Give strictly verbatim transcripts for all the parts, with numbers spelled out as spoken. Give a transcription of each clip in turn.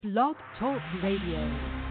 Blog Talk Radio.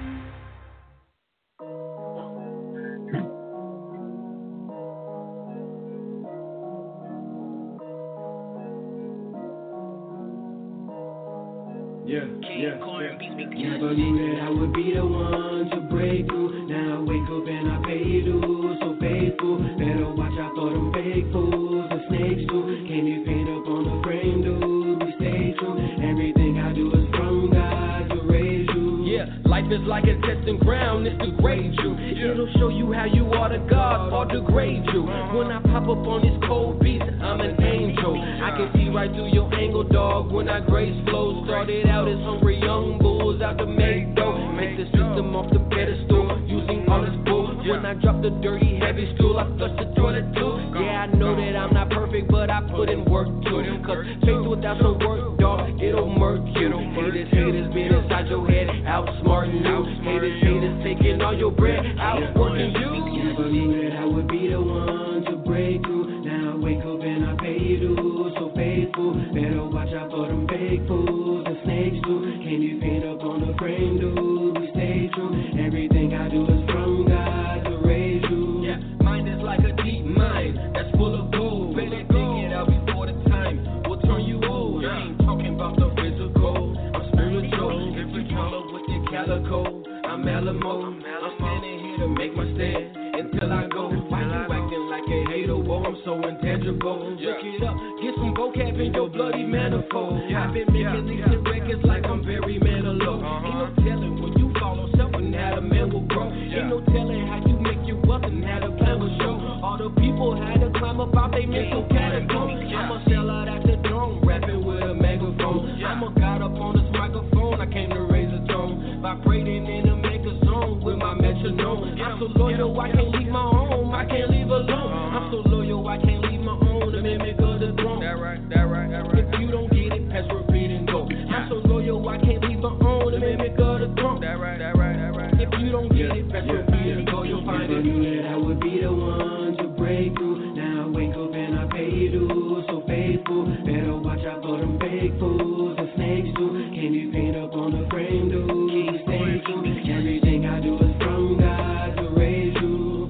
Yeah, yeah, yeah. Never knew that I would be the one to break through. Now I wake up and I pay you dues. So faithful, better watch out for them fake fools, the snakes too. Can you paint up on the frame, dude? We stay true. Everything I do is from God to raise you. Yeah, life is like a testing ground. It's to grade you. It'll show you how you are to God or degrade you. When I pop up on this cold beat, I'm an angel. I can see right through your angle, dog. When I grace flow, started out as hungry young bulls out to make dough. Make the system off the pedestal, using all its bull. When I drop the dirty, heavy stool, I flush the toilet too. Yeah, I know that I'm not perfect, but I put in work too. Cause faith without some work, dog, it'll murk you. Haters, haters being inside your head, outsmarting you. Haters, haters taking all your bread, outworking you. Never knew that I would be the one to break through. Now I wake up and I pay you dues. So faithful, better watch out for them fake fools, the snakes too. Can you paint up on the frame, dude? We stay true. Everything I do is from God to raise you. Yeah, mine is like a deep mine that's full of gold. Better dig it out before the time will turn you old. I ain't talking about the physical, I'm spiritual. If you color with your calico, I'm Alamo. I'm standing here to make my stand until I go. Why you acting like a hater? Whoa, I'm so intangible. Look it up, get some vocab in your bloody manifold. I've been making these hit records like I'm Barry Manilow. Ain't no telling when you fall on self and how the man will grow. Ain't no telling how you make your wealth and how the plan will show. All the people had to climb up out they mental catacomb. I'm a sellout at the dome, rapping with a megaphone. I'm a god up on this microphone, I came to raise a tone. Vibrating in a mega zone with my metronome. I'm so loyal, I can't leave my home, I can't leave alone. I'm so loyal, I can't leave my own, the mimic of the throne. That right, that right, that right. If you don't get it, pass, repeat, and go. I'm so loyal, I can't leave my own, the mimic of the throne. That right, that right, that right. If you don't get it, pass, repeat, and go, you'll find Never it. knew that I would be the one to break through. Now I wake up and I pay you dues. So faithful, better watch out for them fake fools, the snakes too. Can you paint up on the frame, dude? We stay true. Everything I do is from God to raise you.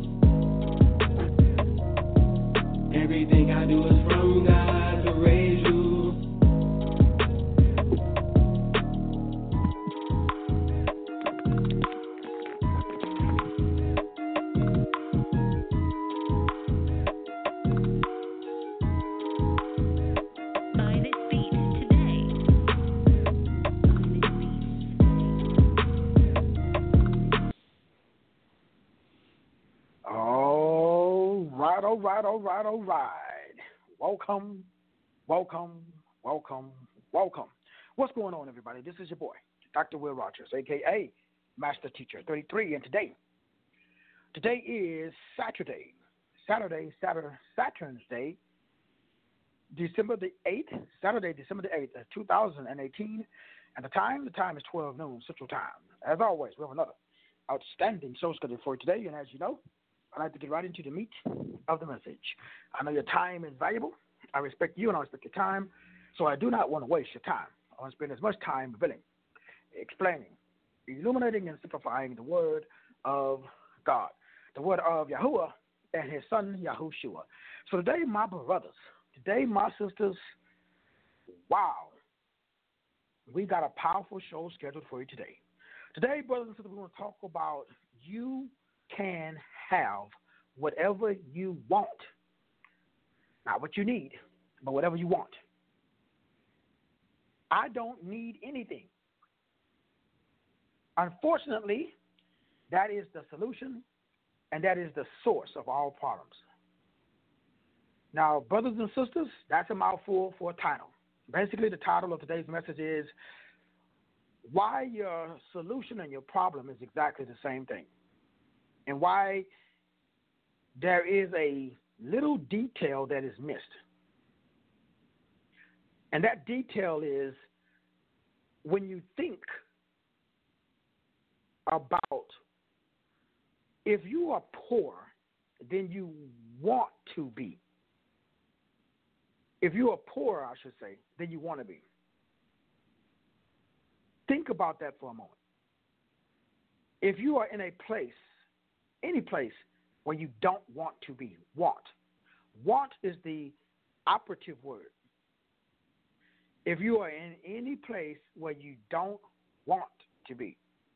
Everything I do is from God to raise you. Buy this beat today. All right, all right, all right, all right. Welcome, welcome, welcome, welcome. What's going on, everybody? This is your boy, Doctor Will Rogers, a k a. Master Teacher thirty-three, and today, today is Saturday, Saturday, Saturday, Saturn's Day, December the eighth, Saturday, December the eighth, two thousand eighteen, and the time, the time is twelve noon Central Time. As always, we have another outstanding show schedule for today, and as you know, I'd like to get right into the meat of the message. I know your time is valuable. I respect you and I respect your time, so I do not want to waste your time. I want to spend as much time revealing, explaining, illuminating, and simplifying the word of God, the word of Yahuwah and his son Yahushua. So today, my brothers, today, my sisters, wow, we got a powerful show scheduled for you today. Today, brothers and sisters, we're going to talk about you can have whatever you want. Not what you need, but whatever you want. I don't need anything. Unfortunately, that is the solution, and that is the source of all problems. Now, brothers and sisters, that's a mouthful for a title. Basically, the title of today's message is why your solution and your problem is exactly the same thing, and why there is a little detail that is missed. And that detail is when you think about if you are poor, then you want to be. If you are poor, I should say, then you want to be. Think about that for a moment. If you are in a place, any place where you don't want to be, want. Want is the operative word. If you are in any place where you don't want to be,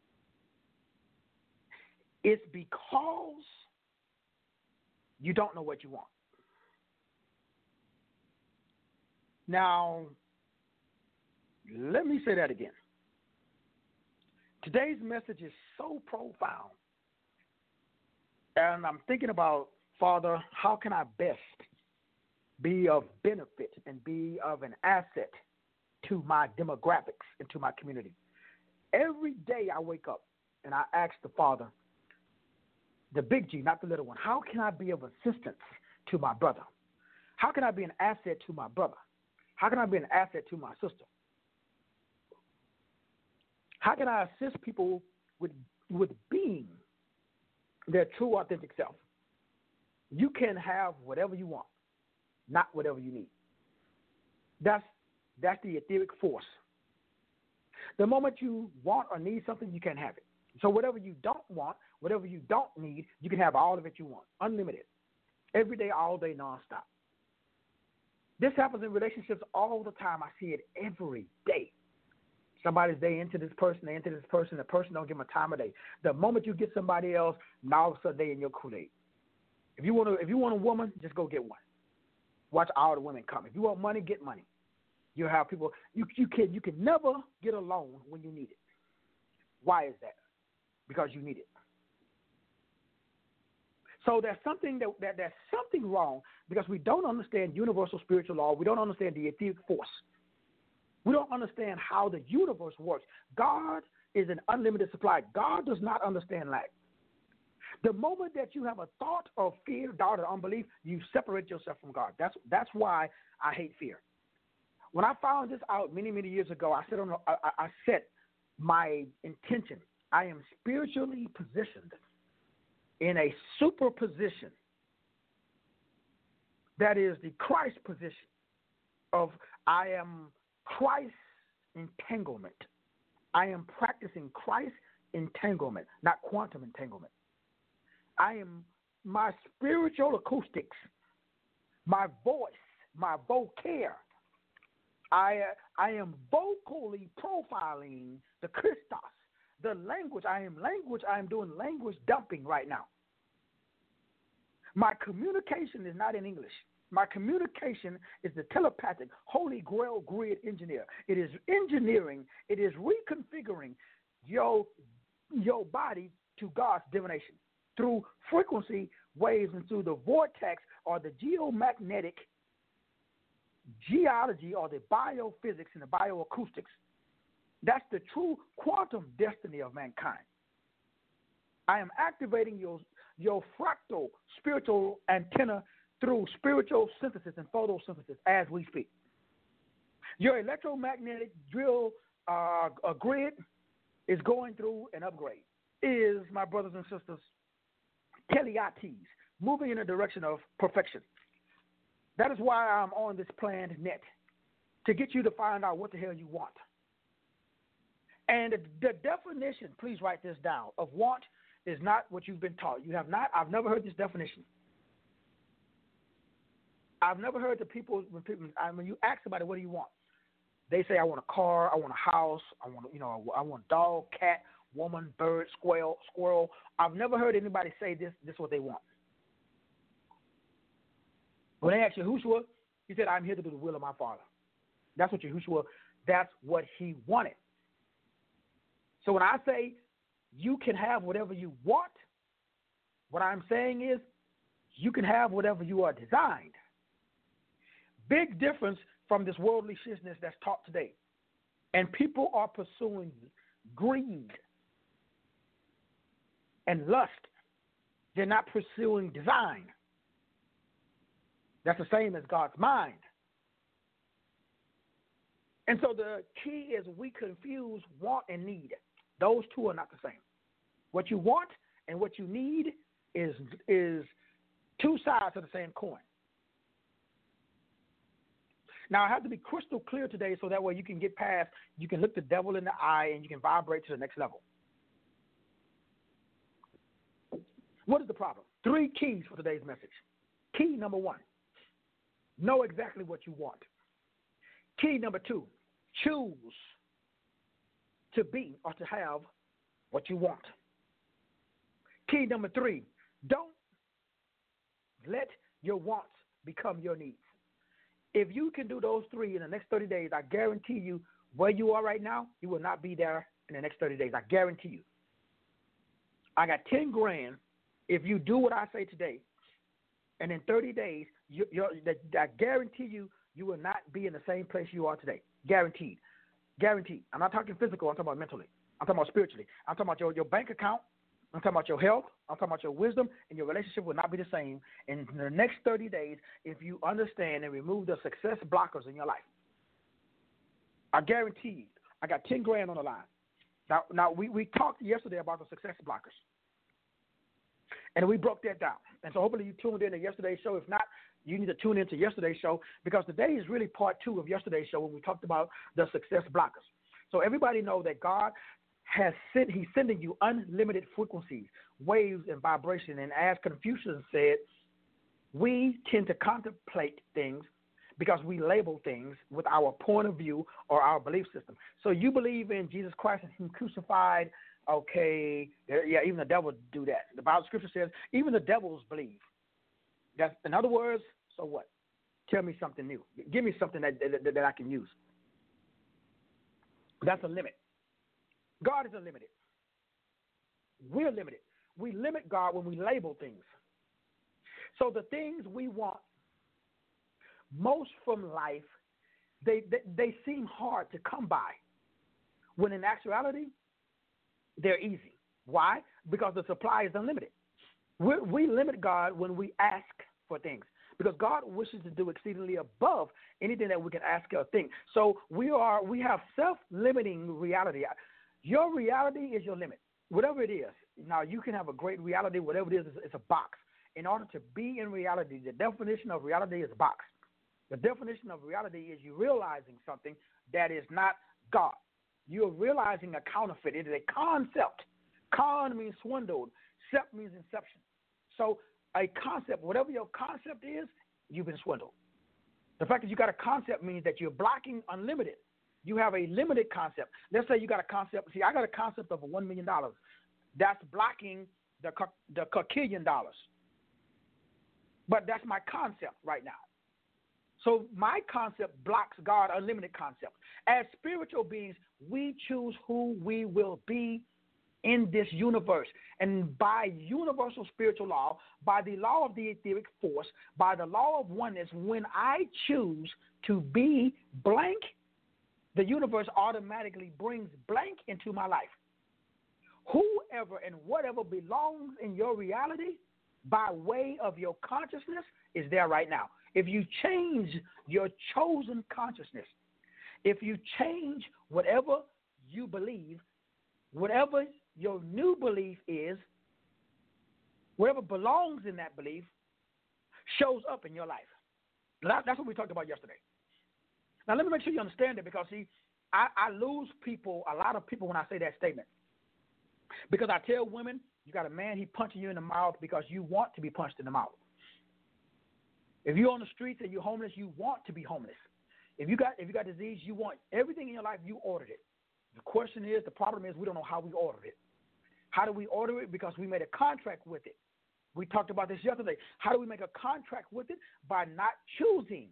it's because you don't know what you want. Now, let me say that again. Today's message is so profound. And I'm thinking about, Father, how can I best be of benefit and be of an asset to my demographics and to my community? Every day I wake up and I ask the Father, the big G, not the little one, how can I be of assistance to my brother? How can I be an asset to my brother? How can I be an asset to my sister? How can I assist people with with being their true, authentic self? You can have whatever you want, not whatever you need. That's that's the etheric force. The moment you want or need something, you can't have it. So whatever you don't want, whatever you don't need, you can have all of it you want, unlimited, every day, all day, nonstop. This happens in relationships all the time. I see it every day. Somebody's they into this person, they into this person, the person don't give them a time of day. The moment you get somebody else, now all of a sudden they in your Kool-Aid. If you want to, if you want a woman, just go get one. Watch all the women come. If you want money, get money. You have people. You you can you can never get a loan when you need it. Why is that? Because you need it. So there's something that, that there's something wrong because we don't understand universal spiritual law. We don't understand the etheric force. We don't understand how the universe works. God is an unlimited supply. God does not understand lack. The moment that you have a thought of fear, doubt, or unbelief, you separate yourself from God. That's that's why I hate fear. When I found this out many, many years ago, I said, on, I, I set my intention. I am spiritually positioned in a superposition that is the Christ position of I am Christ entanglement. I am practicing Christ entanglement, not quantum entanglement. I am my spiritual acoustics, my voice, my vocare. I I am vocally profiling the Christos, the language. I am language. I am doing language dumping right now. My communication is not in English. My communication is the telepathic Holy Grail grid engineer. It is engineering. It is reconfiguring your, your body to God's divination through frequency waves and through the vortex or the geomagnetic geology or the biophysics and the bioacoustics. That's the true quantum destiny of mankind. I am activating your, your fractal spiritual antenna through spiritual synthesis and photosynthesis as we speak. Your electromagnetic drill uh, a grid is going through an upgrade. Is, my brothers and sisters, teleates, moving in a direction of perfection. That is why I'm on this planned net, to get you to find out what the hell you want. And the, the definition, please write this down, of want is not what you've been taught. You have not, I've never heard this definition. I've never heard the people, when people, I mean, you ask somebody, what do you want? They say, I want a car, I want a house, I want, you know, I want a dog, cat, woman, bird, squirrel, squirrel. I've never heard anybody say this, this is what they want. When they ask Yahushua, he said, I'm here to do the will of my Father. That's what Yahushua, that's what he wanted. So when I say you can have whatever you want, what I'm saying is you can have whatever you are designed. Big difference from this worldly shitness that's taught today. And people are pursuing greed and lust. They're not pursuing design. That's the same as God's mind. And so the key is we confuse want and need. Those two are not the same. What you want and what you need is, is two sides of the same coin. Now, I have to be crystal clear today so that way you can get past, you can look the devil in the eye and you can vibrate to the next level. What is the problem? Three keys for today's message. Key number one, know exactly what you want. Key number two, choose to be or to have what you want. Key number three, don't let your wants become your needs. If you can do those three in the next thirty days, I guarantee you where you are right now, you will not be there in the next thirty days. I guarantee you. I got ten grand. If you do what I say today, and in thirty days, you, you're, I guarantee you, you will not be in the same place you are today. Guaranteed. Guaranteed. I'm not talking physical. I'm talking about mentally. I'm talking about spiritually. I'm talking about your, your bank account. I'm talking about your health. I'm talking about your wisdom, and your relationship will not be the same in the next thirty days if you understand and remove the success blockers in your life. I guarantee you. I got ten grand on the line. Now, now we, we talked yesterday about the success blockers. And we broke that down. And so hopefully you tuned in to yesterday's show. If not, you need to tune in to yesterday's show because today is really part two of yesterday's show when we talked about the success blockers. So everybody know that God has sent, he's sending you unlimited frequencies, waves, and vibration. And as Confucius said, we tend to contemplate things because we label things with our point of view or our belief system. So you believe in Jesus Christ and him crucified. Okay, yeah, even the devil do that. The Bible scripture says even the devils believe. That's, in other words, so what? Tell me something new. Give me something that, that, that I can use. That's a limit. God is unlimited. We're limited. We limit God when we label things. So the things we want most from life, they, they, they seem hard to come by, when in actuality, they're easy. Why? Because the supply is unlimited. We, we limit God when we ask for things because God wishes to do exceedingly above anything that we can ask or think. So we are we have self-limiting reality. Your reality is your limit, whatever it is. Now, you can have a great reality, whatever it is, it's a box. In order to be in reality, the definition of reality is a box. The definition of reality is you realizing something that is not God. You're realizing a counterfeit. It is a concept. Con means swindled. Sept means inception. So a concept, whatever your concept is, you've been swindled. The fact that you got a concept means that you're blocking unlimited. You have a limited concept. Let's say you got a concept. See, I got a concept of a one million dollars. That's blocking the the quintillion dollars. But that's my concept right now. So my concept blocks God's unlimited concept. As spiritual beings, we choose who we will be in this universe. And by universal spiritual law, by the law of the etheric force, by the law of oneness, when I choose to be blank, the universe automatically brings blank into my life. Whoever and whatever belongs in your reality by way of your consciousness is there right now. If you change your chosen consciousness, if you change whatever you believe, whatever your new belief is, whatever belongs in that belief shows up in your life. That's what we talked about yesterday. Now, let me make sure you understand it because, see, I, I lose people, a lot of people when I say that statement. Because I tell women, you got a man, he punching you in the mouth because you want to be punched in the mouth. If you're on the streets and you're homeless, you want to be homeless. If you got if you got disease, you want everything in your life, you ordered it. The question is, the problem is we don't know how we ordered it. How do we order it? Because we made a contract with it. We talked about this yesterday. How do we make a contract with it? By not choosing.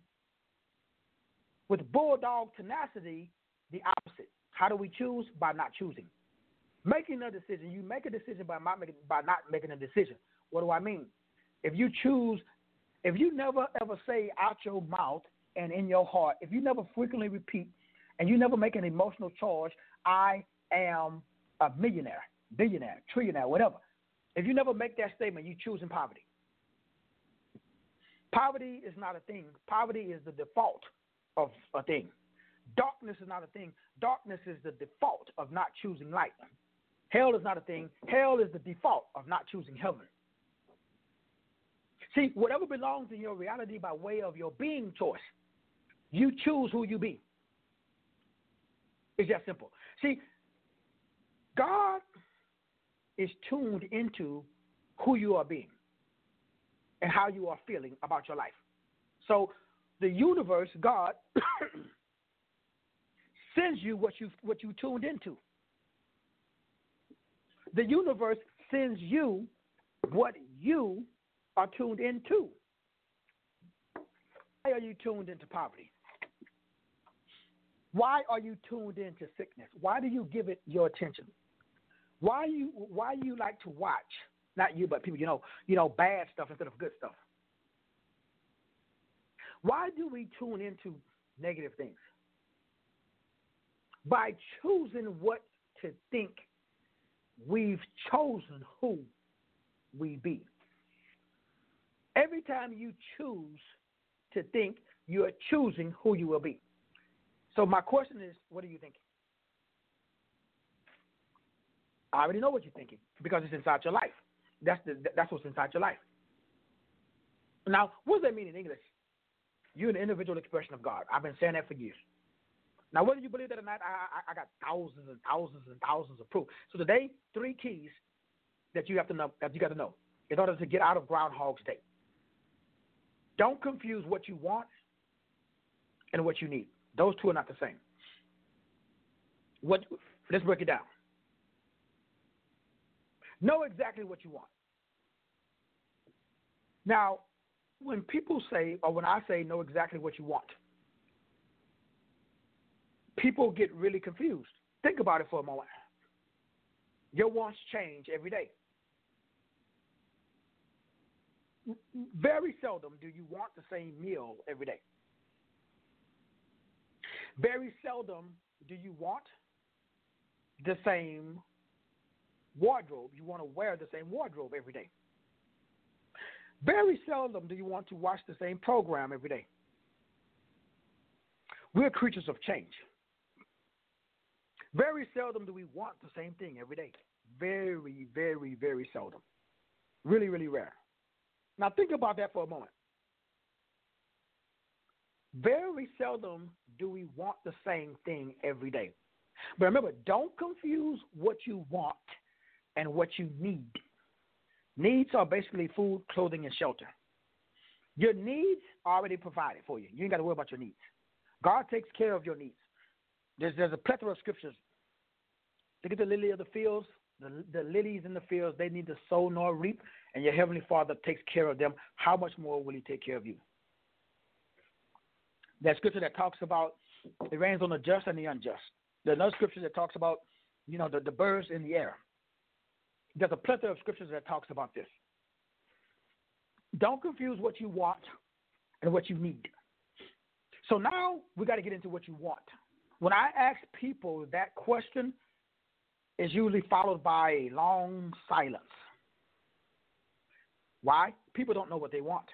With bulldog tenacity, the opposite. How do we choose? By not choosing. Making a decision. You make a decision by not making, by not making a decision. What do I mean? If you choose, if you never ever say out your mouth and in your heart, if you never frequently repeat and you never make an emotional charge, I am a millionaire, billionaire, trillionaire, whatever. If you never make that statement, you choosing poverty. Poverty is not a thing. Poverty is the default of a thing. Darkness is not a thing. Darkness is the default of not choosing light. Hell is not a thing. Hell is the default of not choosing heaven. See, whatever belongs in your reality by way of your being choice, You choose who you be. It's that simple. See, God is tuned into who you are being and how you are feeling about your life. So the universe, God, sends you what you what you tuned into. The universe sends you what you are tuned into. Why are you tuned into poverty? Why are you tuned into sickness? Why do you give it your attention? Why you why you like to watch, not you, but people, you know, you know, bad stuff instead of good stuff? Why do we tune into negative things? By choosing what to think, we've chosen who we be. Every time you choose to think, you are choosing who you will be. So my question is, what are you thinking? I already know what you're thinking because it's inside your life. That's the, that's what's inside your life. Now, what does that mean in English? You're an individual expression of God. I've been saying that for years. Now, whether you believe that or not, I, I, I got thousands and thousands and thousands of proof. So today, three keys that you have to know, that you got to know in order to get out of Groundhog State. Don't confuse what you want and what you need. Those two are not the same. What? Let's break it down. Know exactly what you want. Now, when people say, or when I say know exactly what you want, people get really confused. Think about it for a moment. Your wants change every day. Very seldom do you want the same meal every day. Very seldom do you want the same wardrobe. You want to wear the same wardrobe every day. Very seldom do you want to watch the same program every day. We're creatures of change. Very seldom do we want the same thing every day. Very, very, very seldom. Really, really rare. Now think about that for a moment. Very seldom do we want the same thing every day. But remember, don't confuse what you want and what you need. Needs are basically food, clothing, and shelter. Your needs are already provided for you. You ain't got to worry about your needs. God takes care of your needs. There's, there's a plethora of scriptures. Look at the lily of the fields. The, the lilies in the fields, they neither sow nor reap, and your heavenly Father takes care of them. How much more will he take care of you? That scripture that talks about it rains on the just and the unjust. There's another scripture that talks about, you know, the, the birds in the air. There's a plethora of scriptures that talks about this. Don't confuse what you want and what you need. So now we got to get into what you want. When I ask people that question, it's usually followed by a long silence. Why? People don't know what they want.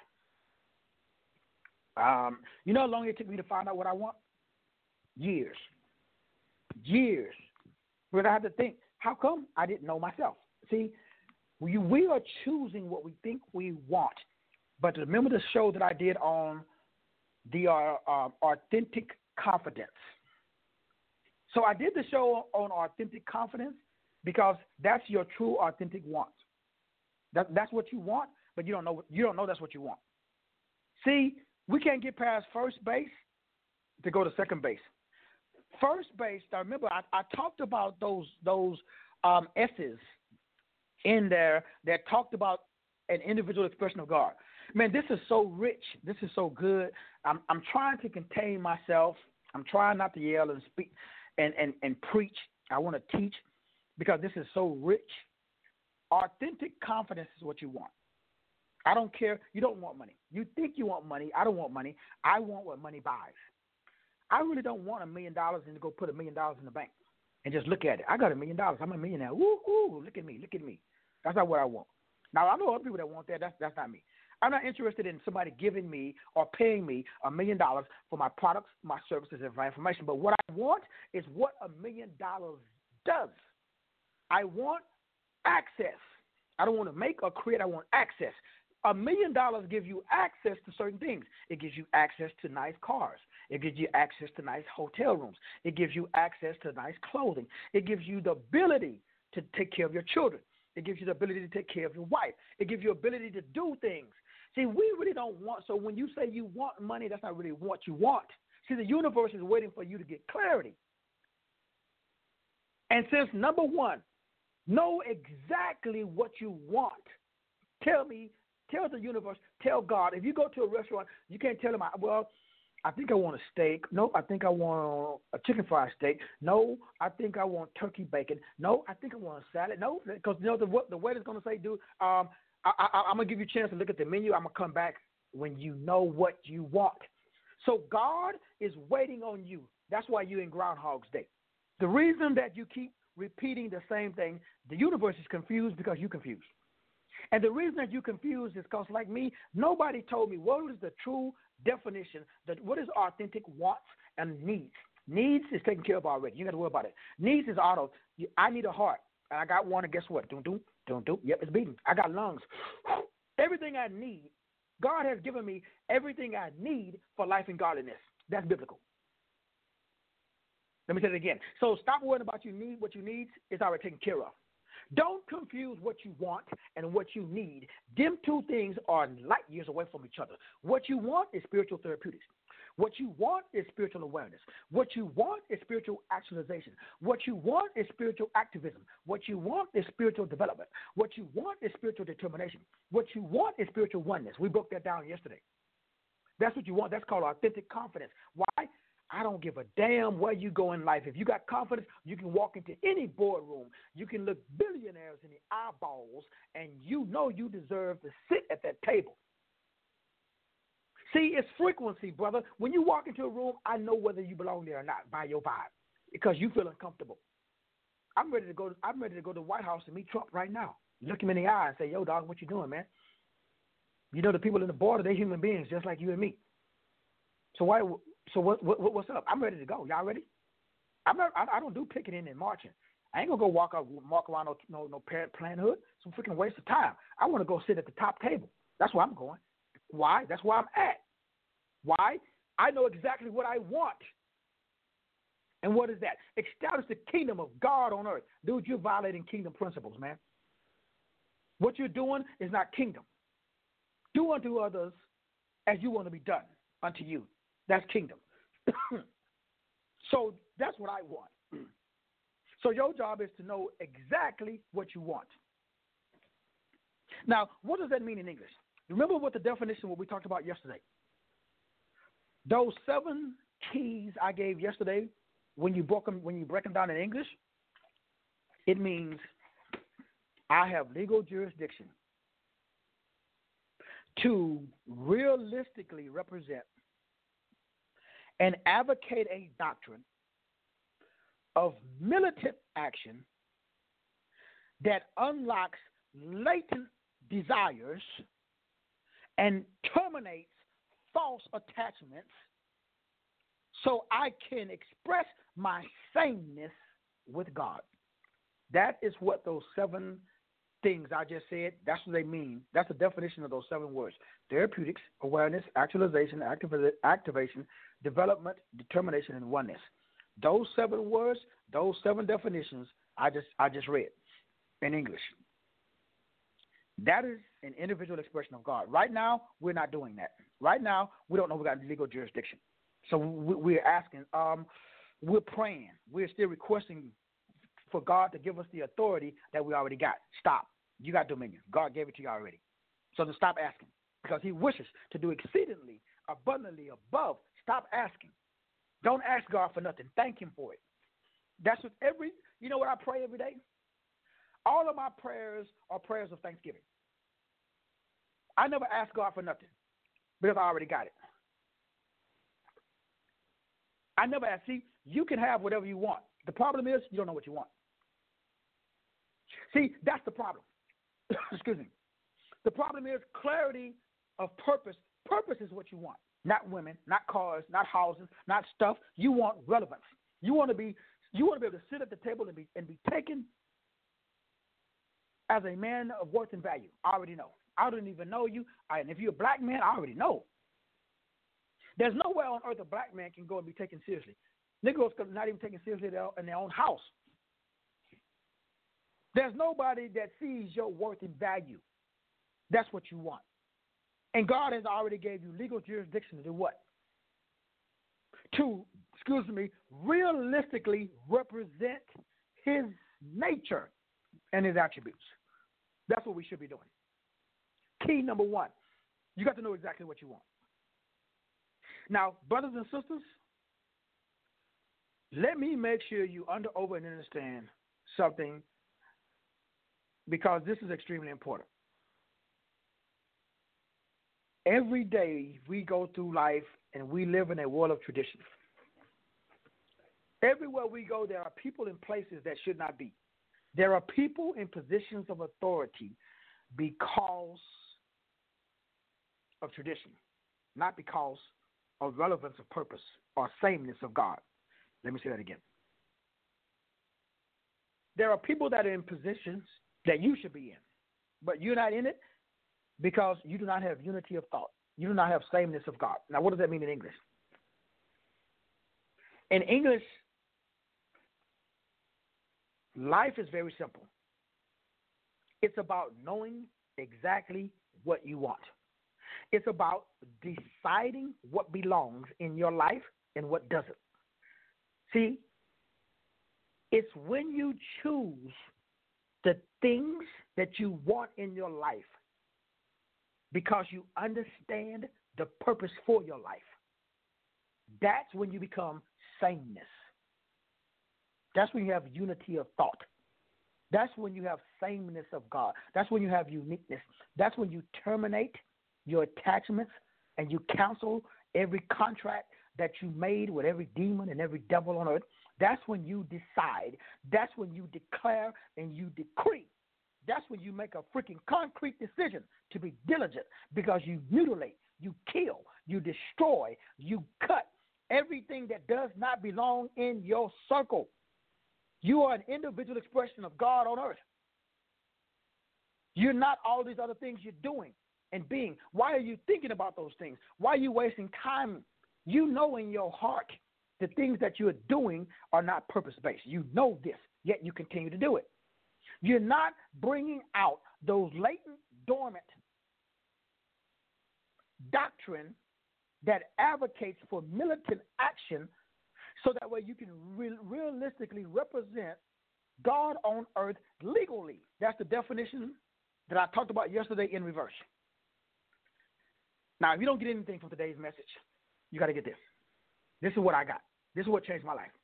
Um, you know how long it took me to find out what I want? Years. Years. But I had to think, how come I didn't know myself? See, we, we are choosing what we think we want. But remember the show that I did on the uh, uh, authentic confidence. So I did the show on authentic confidence because that's your true authentic want. That, that's what you want, but you don't know you don't know that's what you want. See, we can't get past first base to go to second base. First base, now remember I, I talked about those those um, S's in there that talked about an individual expression of God. Man, this is so rich. This is so good. I'm I'm trying to contain myself. I'm trying not to yell and speak and, and, and preach. I want to teach because this is so rich. Authentic confidence is what you want. I don't care. You don't want money. You think you want money. I don't want money. I want what money buys. I really don't want a million dollars and to go put a million dollars in the bank and just look at it. I got a million dollars. I'm a millionaire. Woo, woo, look at me. Look at me. That's not what I want. Now, I know other people that want that. That's, that's not me. I'm not interested in somebody giving me or paying me a million dollars for my products, my services, and my information. But what I want is what a million dollars does. I want access. I don't want to make or create. I want access. A million dollars gives you access to certain things. It gives you access to nice cars. It gives you access to nice hotel rooms. It gives you access to nice clothing. It gives you the ability to take care of your children. It gives you the ability to take care of your wife. It gives you the ability to do things. See, we really don't want, so when you say you want money, that's not really what you want. See, the universe is waiting for you to get clarity. And since, number one, know exactly what you want. Tell me, tell the universe, tell God. If you go to a restaurant, you can't tell them, well, I think I want a steak. No, I think I want a chicken fried steak. No, I think I want turkey bacon. No, I think I want a salad. No, because you know the what the waiter's going to say, dude, um, I, I, I'm going to give you a chance to look at the menu. I'm going to come back when you know what you want. So God is waiting on you. That's why you're in Groundhog's Day. The reason that you keep repeating the same thing, the universe is confused because you're confused. And the reason that you're confused is because, like me, nobody told me what is the true definition, that what is authentic wants and needs. Needs is taken care of already. You got to worry about it. Needs is auto. I need a heart, and I got one, and guess what? Doom, doom, doom, doom. Yep, it's beating. I got lungs. Everything I need, God has given me everything I need for life and godliness. That's biblical. Let me say it again. So stop worrying about you need. What you need is already taken care of. Don't confuse what you want and what you need. Them two things are light years away from each other. What you want is spiritual therapeutics. What you want is spiritual awareness. What you want is spiritual actualization. What you want is spiritual activism. What you want is spiritual development. What you want is spiritual determination. What you want is spiritual oneness. We broke that down yesterday. That's what you want. That's called authentic confidence. Why? I don't give a damn where you go in life. If you got confidence, you can walk into any boardroom. You can look billionaires in the eyeballs, and you know you deserve to sit at that table. See, it's frequency, brother. When you walk into a room, I know whether you belong there or not by your vibe because you feel uncomfortable. I'm ready to go. I'm ready to go to the White House and meet Trump right now. Look him in the eye and say, "Yo, dog, what you doing, man?" You know the people in the border, they're human beings just like you and me. So why? So what, what? What's up? I'm ready to go. Y'all ready? I'm not. I, I don't do picketing and marching. I ain't gonna go walk out, walk around no no no Planned Hood. Some freaking waste of time. I want to go sit at the top table. That's where I'm going. Why? That's where I'm at. Why? I know exactly what I want. And what is that? Establish the kingdom of God on earth. Dude, you're violating kingdom principles, man. What you're doing is not kingdom. Do unto others as you want to be done unto you. That's kingdom. So that's what I want. So your job is to know exactly what you want. Now, what does that mean in English? Remember what the definition, what we talked about yesterday. Those seven keys I gave yesterday, when you broke them, when you break them down in English, it means I have legal jurisdiction to realistically represent and advocate a doctrine of militant action that unlocks latent desires and terminates false attachments so I can express my sameness with God. That is what those seven things I just said, that's what they mean. That's the definition of those seven words. Therapeutics, awareness, actualization, activ- activation, development, determination, and oneness. Those seven words, those seven definitions I just I just read in English. That is an individual expression of God. Right now, we're not doing that. Right now, we don't know we got legal jurisdiction. So we, we're asking, um, we're praying. We're still requesting for God to give us the authority that we already got. Stop. You got dominion. God gave it to you already. So then stop asking because he wishes to do exceedingly, abundantly above. Stop asking. Don't ask God for nothing. Thank him for it. That's what every, you know what I pray every day? All of my prayers are prayers of thanksgiving. I never ask God for nothing because I already got it. I never ask. See, you can have whatever you want. The problem is you don't know what you want. See, that's the problem. Excuse me. The problem is clarity of purpose. Purpose is what you want. Not women, not cars, not houses, not stuff. You want relevance. You want to be. You want to be able to sit at the table and be and be taken as a man of worth and value. I already know. I don't even know you. I, and if you're a black man, I already know. There's nowhere on earth a black man can go and be taken seriously. Negroes are not even taken seriously in their own house. There's nobody that sees your worth and value. That's what you want. And God has already gave you legal jurisdiction to do what? To, excuse me, realistically represent his nature and his attributes. That's what we should be doing. Key number one, you got to know exactly what you want. Now, brothers and sisters, let me make sure you under, over, and understand something, because this is extremely important. Every day we go through life and we live in a world of traditions. Everywhere we go, there are people in places that should not be. There are people in positions of authority because of tradition, not because of relevance of purpose or sameness of God. Let me say that again. There are people that are in positions that you should be in, but you're not in it because you do not have unity of thought. You do not have sameness of God. Now, what does that mean in English? In English, life is very simple. It's about knowing exactly what you want. It's about deciding what belongs in your life and what doesn't. See, it's when you choose the things that you want in your life because you understand the purpose for your life. That's when you become sameness. That's when you have unity of thought. That's when you have sameness of God. That's when you have uniqueness. That's when you terminate your attachments and you cancel every contract that you made with every demon and every devil on earth. That's when you decide. That's when you declare and you decree. That's when you make a freaking concrete decision to be diligent, because you mutilate, you kill, you destroy, you cut everything that does not belong in your circle. You are an individual expression of God on earth. You're not all these other things you're doing and being. Why are you thinking about those things? Why are you wasting time? You know in your heart the things that you're doing are not purpose-based. You know this, yet you continue to do it. You're not bringing out those latent, dormant doctrine that advocates for militant action, so that way you can re- realistically represent God on earth legally. That's the definition that I talked about yesterday in reverse. Now, if you don't get anything from today's message, you got to get this. This is what I got. This is what changed my life.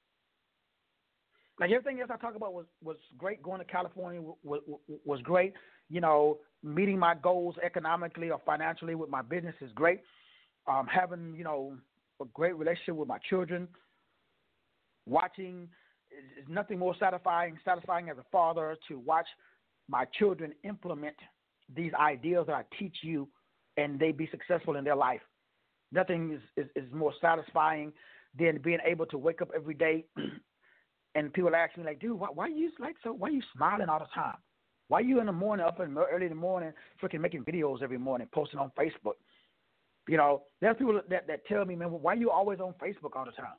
Like everything else I talked about was, was great. Going to California was, was great. You know, meeting my goals economically or financially with my business is great. Um, having, you know, a great relationship with my children. Watching is nothing more satisfying, satisfying as a father to watch my children implement these ideas that I teach you and they be successful in their life. Nothing is, is, is more satisfying than being able to wake up every day and people ask me like, dude, why, why are you like so? Why are you smiling all the time? Why are you in the morning, up in early in the morning, freaking making videos every morning, posting on Facebook? You know, there's people that, that tell me, man, why are you always on Facebook all the time?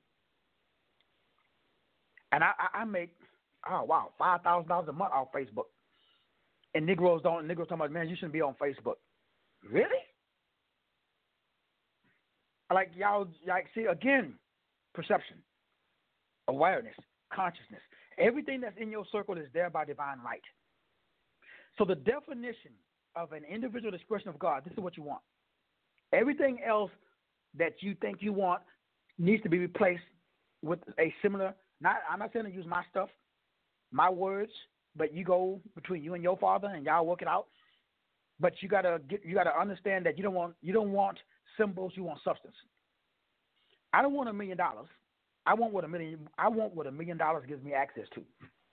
And I, I, I make, oh wow, five thousand dollars a month off Facebook. And Negroes don't. Negroes talking about, man, you shouldn't be on Facebook. Really? Like y'all, like see again, perception, awareness, consciousness. Everything that's in your circle is there by divine right. So the definition of an individual expression of God, this is what you want. Everything else that you think you want needs to be replaced with a similar. Not, I'm not saying to use my stuff, my words, but you go between you and your father and y'all work it out. But you gotta get, you gotta understand that you don't want, you don't want symbols. You want substance. I don't want a million dollars. I want what a million. I want what a million dollars gives me access to,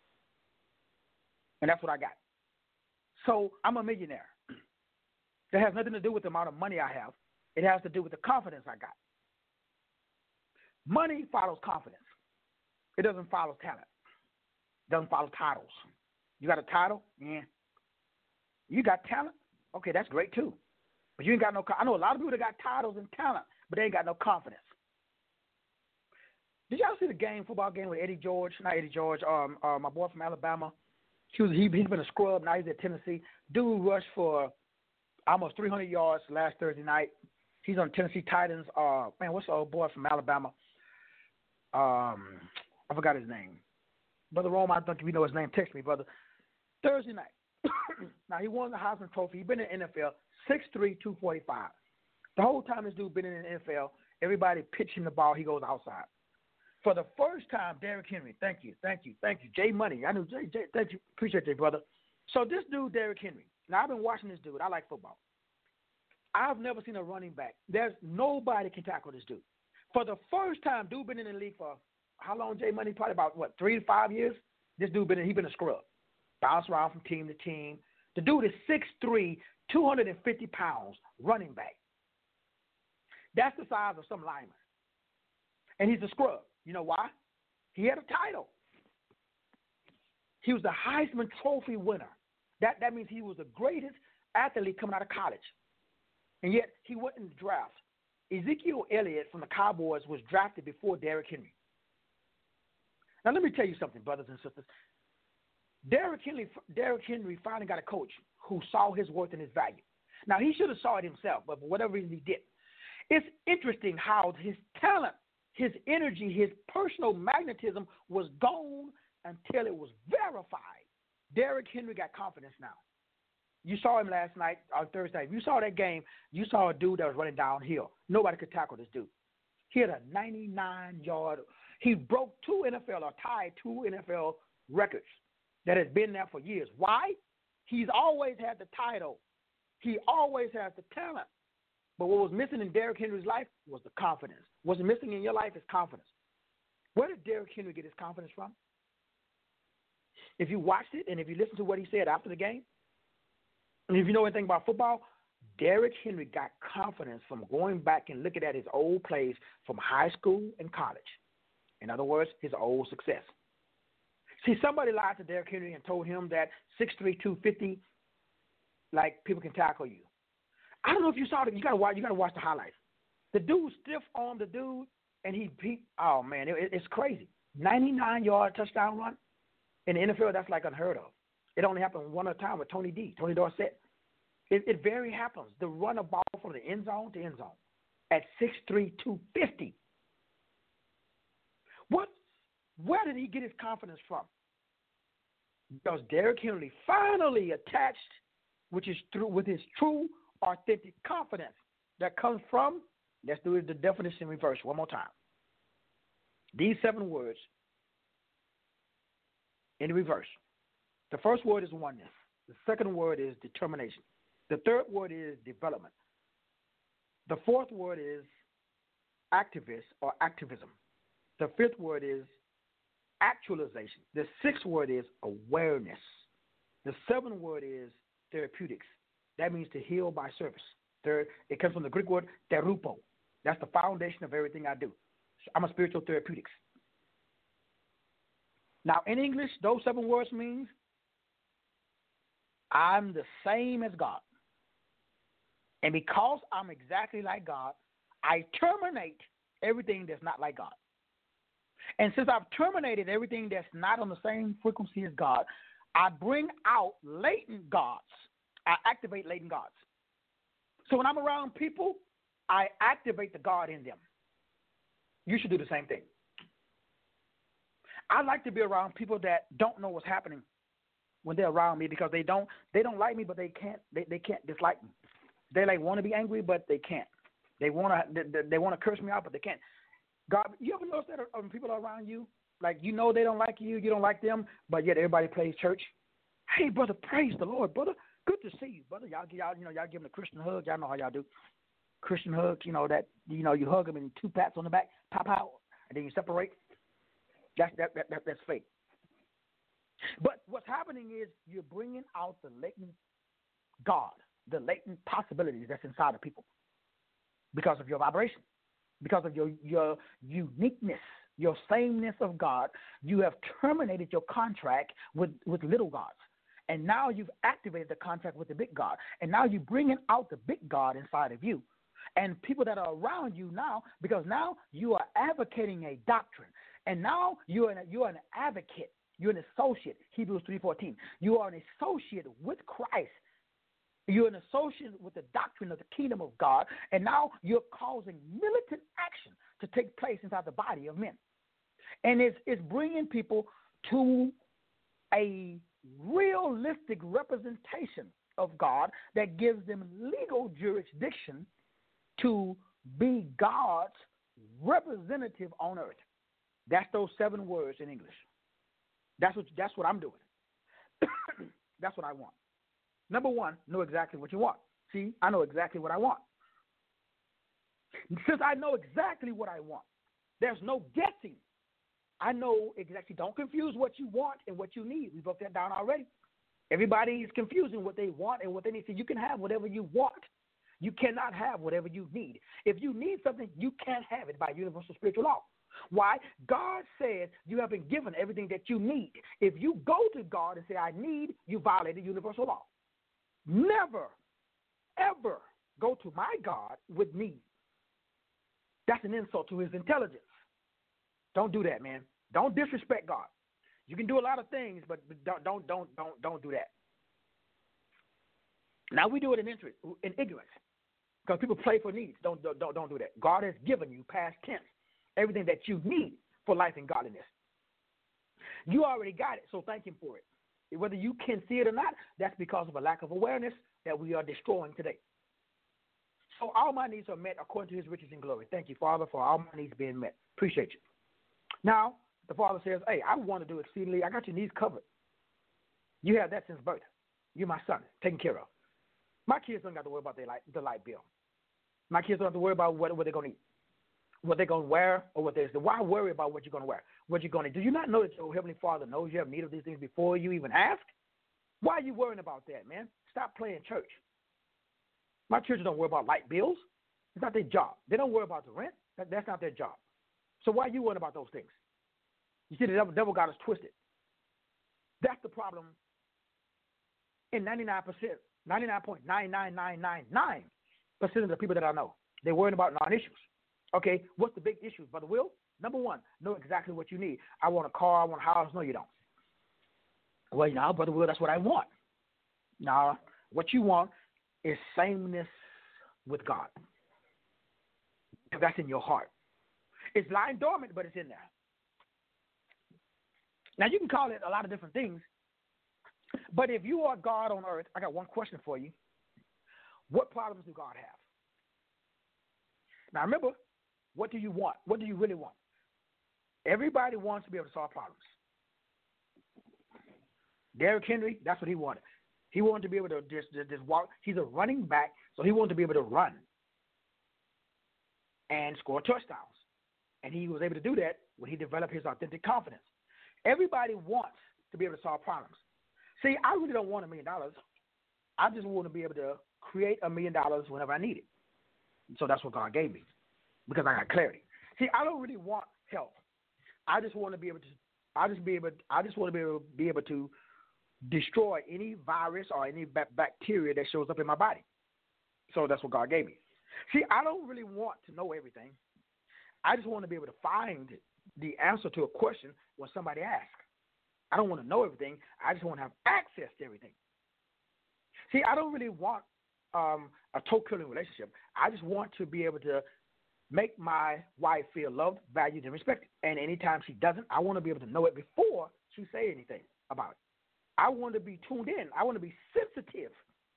and that's what I got. So I'm a millionaire. That has nothing to do with the amount of money I have. It has to do with the confidence I got. Money follows confidence. It doesn't follow talent. It doesn't follow titles. You got a title? Yeah. You got talent? Okay, that's great too. But you ain't got no – I know a lot of people that got titles and talent, but they ain't got no confidence. Did y'all see the game, football game with Eddie George? Not Eddie George, um, uh, my boy from Alabama. He was, he, he's been a scrub. Now he's at Tennessee. Dude rushed for almost three hundred yards last Thursday night. He's on Tennessee Titans. Uh, man, what's the old boy from Alabama? Um, I forgot his name. Brother Rome, I think if you know his name, text me, brother. Thursday night. Now, he won the Heisman Trophy. He's been in the N F L, six three, two forty-five. The whole time this dude been in the N F L, everybody pitching the ball, he goes outside. For the first time, Derrick Henry, thank you, thank you, thank you. Jay Money, I knew Jay, Jay, thank you, appreciate you, brother. So this dude, Derrick Henry, now I've been watching this dude. I like football. I've never seen a running back. There's nobody can tackle this dude. For the first time, dude been in the league for how long, Jay Money? Probably about, what, three to five years? This dude been in, he been a scrub. Bounce around from team to team. The dude is six three, two hundred fifty pounds, running back. That's the size of some linemen. And he's a scrub. You know why? He had a title. He was the Heisman Trophy winner. That that means he was the greatest athlete coming out of college. And yet he went in the draft. Ezekiel Elliott from the Cowboys was drafted before Derrick Henry. Now let me tell you something, brothers and sisters. Derrick Henry, Derrick Henry finally got a coach who saw his worth and his value. Now, he should have saw it himself, but for whatever reason he did. It's interesting how his talent, his energy, his personal magnetism was gone until it was verified. Derrick Henry got confidence now. You saw him last night, on Thursday. If you saw that game, you saw a dude that was running downhill. Nobody could tackle this dude. He had a ninety-nine yard. He broke two N F L or tied two N F L records that has been there for years. Why? He's always had the title. He always has the talent. But what was missing in Derrick Henry's life was the confidence. What's missing in your life is confidence. Where did Derrick Henry get his confidence from? If you watched it and if you listened to what he said after the game, and if you know anything about football, Derrick Henry got confidence from going back and looking at his old plays from high school and college. In other words, his old success. See, somebody lied to Derrick Henry and told him that six three, two fifty, like, people can tackle you. I don't know if you saw it. You gotta watch. You gotta watch the highlights. The dude stiff armed the dude, and he beat. Oh man, it, it's crazy. ninety-nine yard touchdown run in the N F L. That's like unheard of. It only happened one at a time with Tony D. Tony Dorsett. It, it very happens. The run a ball from the end zone to end zone at six three, two fifty. What? Where did he get his confidence from? Because Derrick Henry finally attached, which is through with his true, authentic confidence that comes from. Let's do the definition in reverse one more time. These seven words in reverse. The first word is oneness. The second word is determination. The third word is development. The fourth word is activist or activism. The fifth word is actualization. The sixth word is awareness. The seventh word is therapeutics. That means to heal by service. Third, it comes from the Greek word therupo. That's the foundation of everything I do. I'm a spiritual therapeutics. Now, in English, those seven words means I'm the same as God. And because I'm exactly like God, I terminate everything that's not like God. And since I've terminated everything that's not on the same frequency as God, I bring out latent gods. I activate latent gods. So when I'm around people, I activate the God in them. You should do the same thing. I like to be around people that don't know what's happening when they're around me because they don't they don't like me, but they can't they, they can't dislike me. They like want to be angry, but they can't. They want to they, they want to curse me out, but they can't. God, you ever notice that when people are around you, like you know they don't like you, you don't like them, but yet everybody plays church? Hey, brother, praise the Lord, brother. Good to see you, brother. Y'all, y'all, you know, y'all give them a Christian hug. Y'all know how y'all do. Christian hug, you know that, you know, you hug them and two pats on the back, pop out, and then you separate. That's that, that, that that's fake. But what's happening is you're bringing out the latent God, the latent possibilities that's inside of people because of your vibration. Because of your, your uniqueness, your sameness of God, you have terminated your contract with, with little gods. And now you've activated the contract with the big God. And now you're bringing out the big God inside of you. And people that are around you now, because now you are advocating a doctrine. And now you're an, you're an advocate. You're an associate, Hebrews three fourteen. You are an associate with Christ. You're an associate with the doctrine of the kingdom of God. And now you're causing militant action to take place inside the body of men. And it's, it's bringing people to a realistic representation of God that gives them legal jurisdiction to be God's representative on earth. That's those seven words in English. That's what that's what I'm doing. That's what I want. Number one, know exactly what you want. See, I know exactly what I want. Since I know exactly what I want, there's no guessing. I know exactly. Don't confuse what you want and what you need. We broke that down already. Everybody is confusing what they want and what they need. So you can have whatever you want. You cannot have whatever you need. If you need something, you can't have it by universal spiritual law. Why? God says you have been given everything that you need. If you go to God and say, I need, you violated universal law. Never, ever go to my God with need. That's an insult to his intelligence. Don't do that, man. Don't disrespect God. You can do a lot of things, but don't don't don't don't don't do that. Now we do it in interest, in ignorance, because people play for needs. Don't don't don't do that. God has given you past tense everything that you need for life and godliness. You already got it, so thank him for it. Whether you can see it or not, that's because of a lack of awareness that we are destroying today. So all my needs are met according to his riches and glory. Thank you, Father, for all my needs being met. Appreciate you. Now, the Father says, hey, I want to do exceedingly. I got your needs covered. You have that since birth. You're my son, taken care of. My kids don't got to worry about their light, the light bill. My kids don't have to worry about what, what they're going to eat, what they're going to wear, or what they're. Why worry about what you're going to wear, what you're going to do? You not know that your Heavenly Father knows you have need of these things before you even ask? Why are you worrying about that, man? Stop playing church. My children don't worry about light bills. It's not their job. They don't worry about the rent. That, that's not their job. So why are you worrying about those things? You see, the devil, devil got us twisted. That's the problem in ninety-nine percent, ninety-nine point nine nine nine nine nine percent of the people that I know. They're worrying about non-issues. Okay, what's the big issues, Brother Will? Number one, know exactly what you need. I want a car, I want a house. No, you don't. Well, now, Brother Will, that's what I want. Now, what you want is sameness with God. Because that's in your heart. It's lying dormant, but it's in there. Now, you can call it a lot of different things, but if you are God on earth, I got one question for you. What problems do God have? Now, remember, what do you want? What do you really want? Everybody wants to be able to solve problems. Derrick Henry, that's what he wanted. He wanted to be able to just, just, just walk. He's a running back, so he wanted to be able to run and score touchdowns. And he was able to do that when he developed his authentic confidence. Everybody wants to be able to solve problems. See, I really don't want a million dollars. I just want to be able to create a million dollars whenever I need it. So that's what God gave me because I got clarity. See, I don't really want health. I just want to be able to. I just be able. I just want to be able, be able to destroy any virus or any ba- bacteria that shows up in my body. So that's what God gave me. See, I don't really want to know everything. I just want to be able to find the answer to a question when somebody asks. I don't want to know everything. I just want to have access to everything. See, I don't really want um, a toe-killing relationship. I just want to be able to make my wife feel loved, valued, and respected. And anytime she doesn't, I want to be able to know it before she say anything about it. I want to be tuned in. I want to be sensitive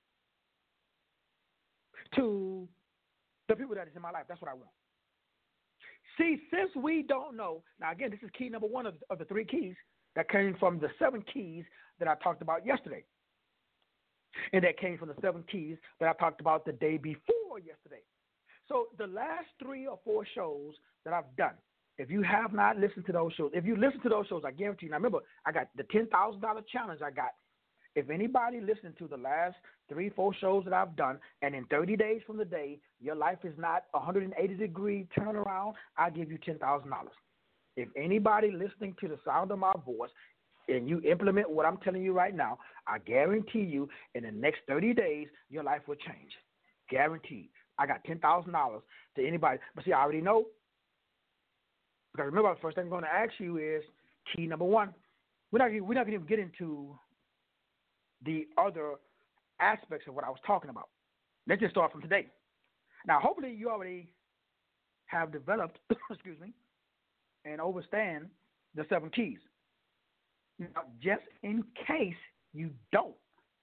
to the people that is in my life. That's what I want. See, since we don't know, now again, this is key number one of, of the three keys that came from the seven keys that I talked about yesterday. And that came from the seven keys that I talked about the day before yesterday. So the last three or four shows that I've done, if you have not listened to those shows, if you listen to those shows, I guarantee you. Now remember, I got the ten thousand dollars challenge I got. If anybody listened to the last three, four shows that I've done, and in thirty days from the day, your life is not a one hundred eighty degree turnaround, I give you ten thousand dollars. If anybody listening to the sound of my voice and you implement what I'm telling you right now, I guarantee you in the next thirty days, your life will change. Guaranteed. I got ten thousand dollars to anybody. But see, I already know. Because remember, the first thing I'm going to ask you is key number one. We're not, we're not going to even get into the other aspects of what I was talking about. Let's just start from today. Now, hopefully you already have developed, excuse me, and understand the seven keys. Now, just in case you don't,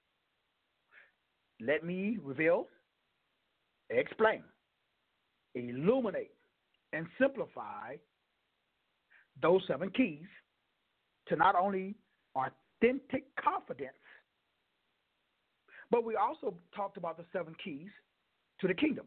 let me reveal, explain, illuminate, and simplify those seven keys to not only authentic confidence, but we also talked about the seven keys to the kingdom.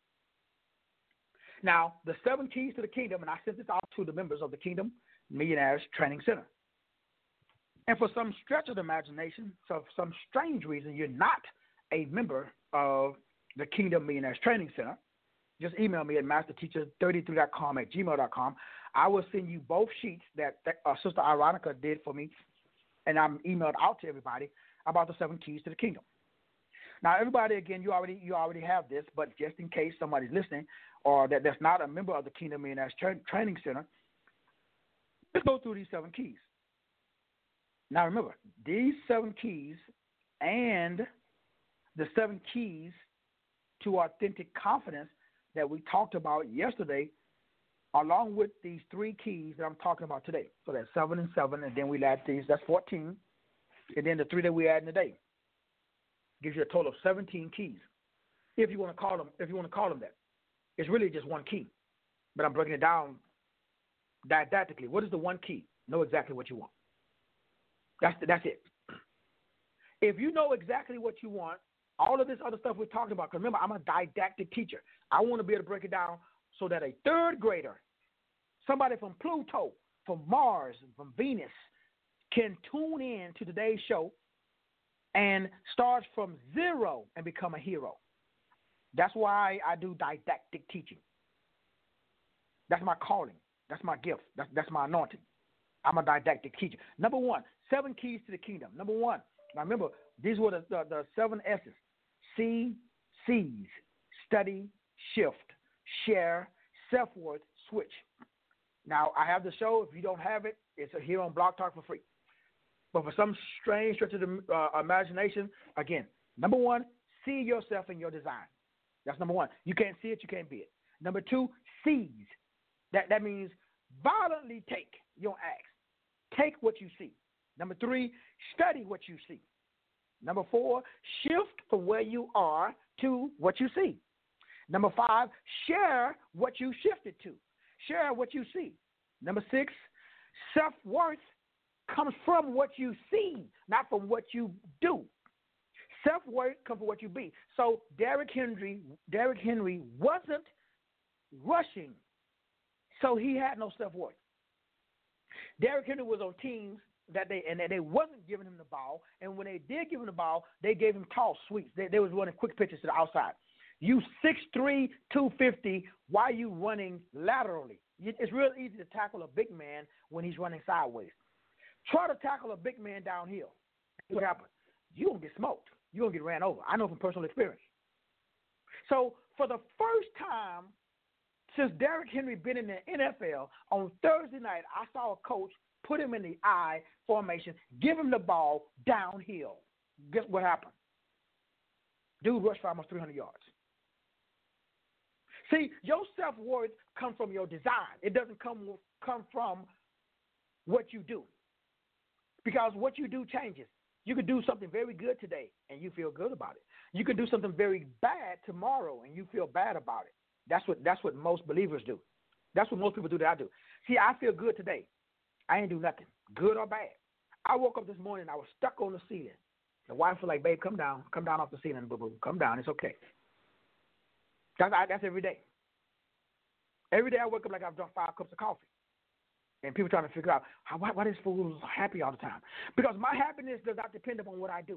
Now, the seven keys to the kingdom, and I sent this out to the members of the Kingdom Millionaires Training Center. And for some stretch of the imagination, so for some strange reason, you're not a member of the Kingdom Millionaires Training Center, just email me at master teacher thirty-three dot com at gmail dot com. I will send you both sheets that, that uh, Sister Ironica did for me, and I'm emailed out to everybody about the seven keys to the kingdom. Now, everybody, again, you already you already have this, but just in case somebody's listening or that that's not a member of the Kingdom Millionaires Tra- Training Center, let's go through these seven keys. Now, remember, these seven keys and the seven keys to authentic confidence that we talked about yesterday, along with these three keys that I'm talking about today. So that's seven and seven, and then we add these. That's fourteen. And then the three that we add in today gives you a total of seventeen keys. If you want to call them, if you want to call them that, it's really just one key. But I'm breaking it down didactically. What is the one key? Know exactly what you want. That's the, that's it. If you know exactly what you want, all of this other stuff we're talking about, because remember, I'm a didactic teacher. I want to be able to break it down so that a third grader, somebody from Pluto, from Mars, from Venus, can tune in to today's show and start from zero and become a hero. That's why I do didactic teaching. That's my calling. That's my gift. That's, that's my anointing. I'm a didactic teacher. Number one, seven keys to the kingdom. Number one, now remember, these were the, the, the seven S's. See, seize, study, shift, share, self-worth, switch. Now, I have the show. If you don't have it, it's here on Blog Talk for free. But for some strange stretch of the uh, imagination, again, number one, see yourself in your design. That's number one. You can't see it, you can't be it. Number two, seize. That, that means violently take. You don't ask. Take what you see. Number three, study what you see. Number four, shift from where you are to what you see. Number five, share what you shifted to. Share what you see. Number six, self-worth comes from what you see, not from what you do. Self-worth comes from what you be. So Derrick Henry, Derrick Henry wasn't rushing, so he had no self-worth. Derrick Henry was on teams that they and they wasn't giving him the ball, and when they did give him the ball, they gave him toss sweeps. They, they was running quick pitches to the outside. You six three, two fifty, why are you running laterally? It's real easy to tackle a big man when he's running sideways. Try to tackle a big man downhill. What happens? You're going to get smoked. You're going to get ran over. I know from personal experience. So for the first time since Derrick Henry been in the N F L, on Thursday night, I saw a coach put him in the I formation, give him the ball downhill. Guess what happened? Dude rushed for almost three hundred yards. See, your self-worth comes from your design. It doesn't come, come from what you do. Because what you do changes. You could do something very good today, and you feel good about it. You could do something very bad tomorrow, and you feel bad about it. That's what that's what most believers do. That's what most people do that I do. See, I feel good today. I ain't do nothing, good or bad. I woke up this morning, I was stuck on the ceiling. The wife was like, babe, come down. Come down off the ceiling, boo-boo. Come down. It's okay. That's, I, that's every day. Every day I wake up like I've drunk five cups of coffee. And people trying to figure out, how, why, why this fool is happy all the time. Because my happiness does not depend upon what I do.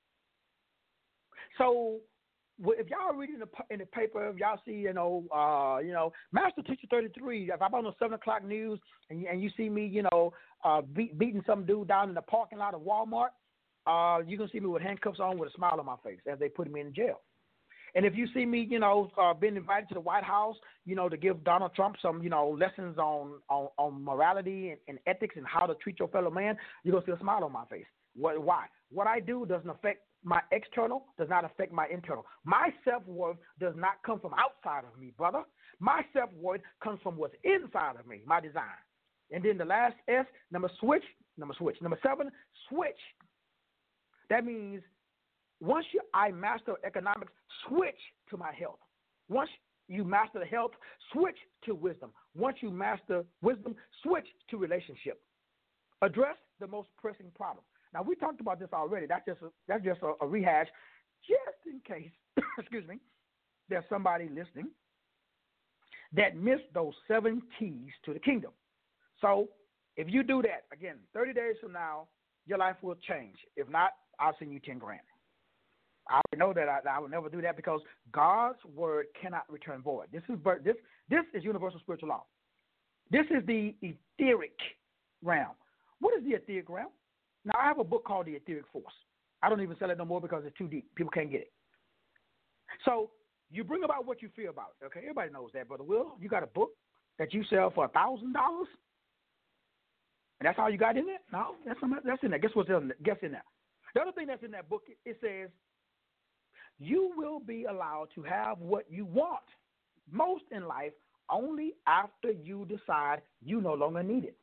So if y'all read in the, in the paper, if y'all see, you know, uh, you know, Master Teacher thirty-three, if I'm on the seven o'clock news and you, and you see me, you know, uh, beat, beating some dude down in the parking lot of Walmart, uh, you can see me with handcuffs on with a smile on my face as they put me in jail. And if you see me, you know, uh, being invited to the White House, you know, to give Donald Trump some, you know, lessons on on, on morality and, and ethics and how to treat your fellow man, you're going to see a smile on my face. What, why? What I do doesn't affect my external, does not affect my internal. My self-worth does not come from outside of me, brother. My self-worth comes from what's inside of me, my design. And then the last S, number switch, number switch. Number seven, switch. That means once you, I master economics, switch to my health. Once you master the health, switch to wisdom. Once you master wisdom, switch to relationship. Address the most pressing problem. Now, we talked about this already. That's just a, that's just a, a rehash, just in case, excuse me, there's somebody listening that missed those seven keys to the kingdom. So if you do that, again, thirty days from now, your life will change. If not, I'll send you ten grand. I know that I, I will never do that because God's word cannot return void. This is this this is universal spiritual law. This is the etheric realm. What is the etheric realm? Now, I have a book called The Etheric Force. I don't even sell it no more because it's too deep. People can't get it. So you bring about what you feel about it. Okay, everybody knows that, Brother Will. You got a book that you sell for a thousand dollars, and that's all you got in it? No, that's that's in there. Guess what's in there? Guess in there. The other thing that's in that book, it says, you will be allowed to have what you want most in life only after you decide you no longer need it.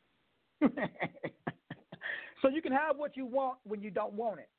So you can have what you want when you don't want it.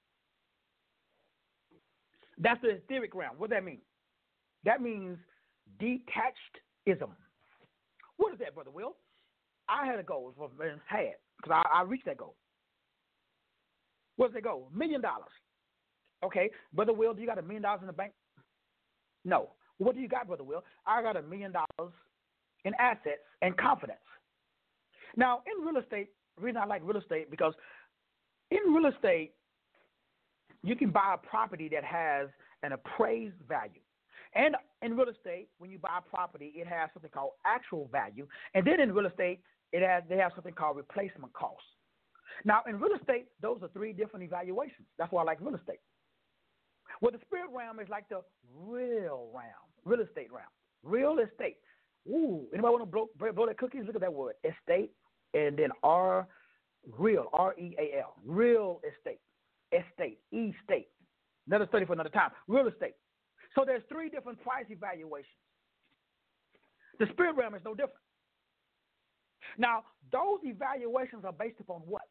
That's the etheric realm. What does that mean? That means detachedism. What is that, Brother Will? I had a goal, had, because I, I reached that goal. What's that goal? Million dollars. Okay, Brother Will, do you got a million dollars in the bank? No. What do you got, Brother Will? I got a million dollars in assets and confidence. Now, in real estate, the reason I like real estate, because in real estate, you can buy a property that has an appraised value. And in real estate, when you buy a property, it has something called actual value. And then in real estate, it has they have something called replacement cost. Now, in real estate, those are three different evaluations. That's why I like real estate. Well, the spirit realm is like the real realm, real estate realm, real estate. Ooh, anybody want to blow, blow their cookies? Look at that word, estate, and then R, real, R E A L, real estate, estate, estate. Another study for another time, real estate. So there's three different price evaluations. The spirit realm is no different. Now, those evaluations are based upon what?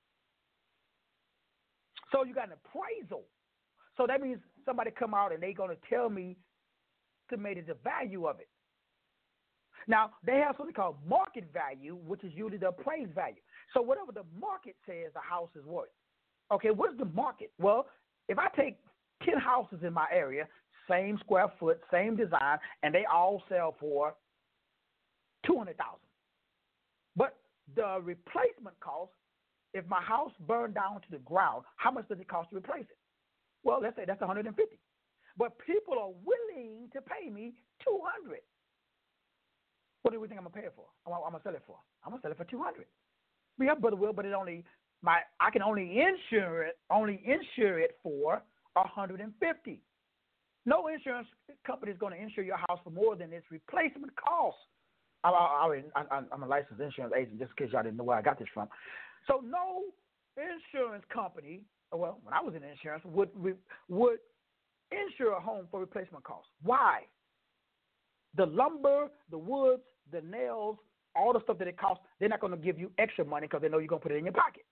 So you got an appraisal. So that means somebody come out and they're going to tell me estimated the value of it. Now, they have something called market value, which is usually the appraised value. So whatever the market says the house is worth. Okay, what's the market? Well, if I take ten houses in my area, same square foot, same design, and they all sell for two hundred thousand dollars. But the replacement cost, if my house burned down to the ground, how much does it cost to replace it? Well, let's say that's one hundred fifty dollars. But people are willing to pay me two hundred dollars. What do we think I'm gonna pay it for? I'm, I'm gonna sell it for. I'm gonna sell it for two hundred dollars. Yeah, Brother Will, but it only my I can only insure it only insure it for one hundred fifty dollars. No insurance company is going to insure your house for more than its replacement cost. I, I, I, I'm a licensed insurance agent, just in case y'all didn't know where I got this from. So no insurance company, well, when I was in insurance, would would insure a home for replacement costs. Why? The lumber, the woods, the nails, all the stuff that it costs, they're not going to give you extra money because they know you're going to put it in your pocket.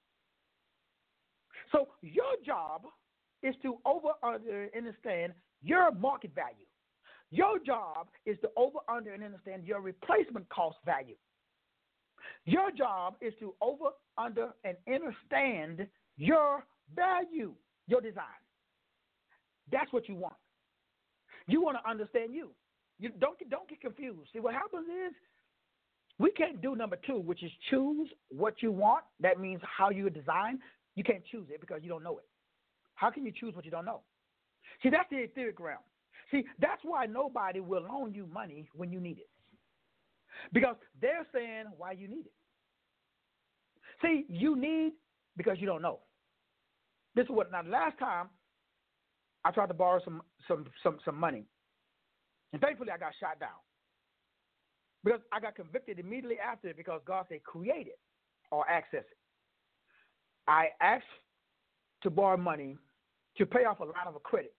So your job is to over under understand your market value. Your job is to over under and understand your replacement cost value. Your job is to over under and understand your value, your design. That's what you want. You want to understand you. You don't get, don't get confused. See, what happens is we can't do number two, which is choose what you want. That means how you design. You can't choose it because you don't know it. How can you choose what you don't know? See, that's the etheric realm. See, that's why nobody will loan you money when you need it. Because they're saying why you need it. See, you need because you don't know. This is what, now last time I tried to borrow some some some some money, and thankfully I got shot down because I got convicted immediately after it because God said create it or access it. I asked to borrow money to pay off a line of credit,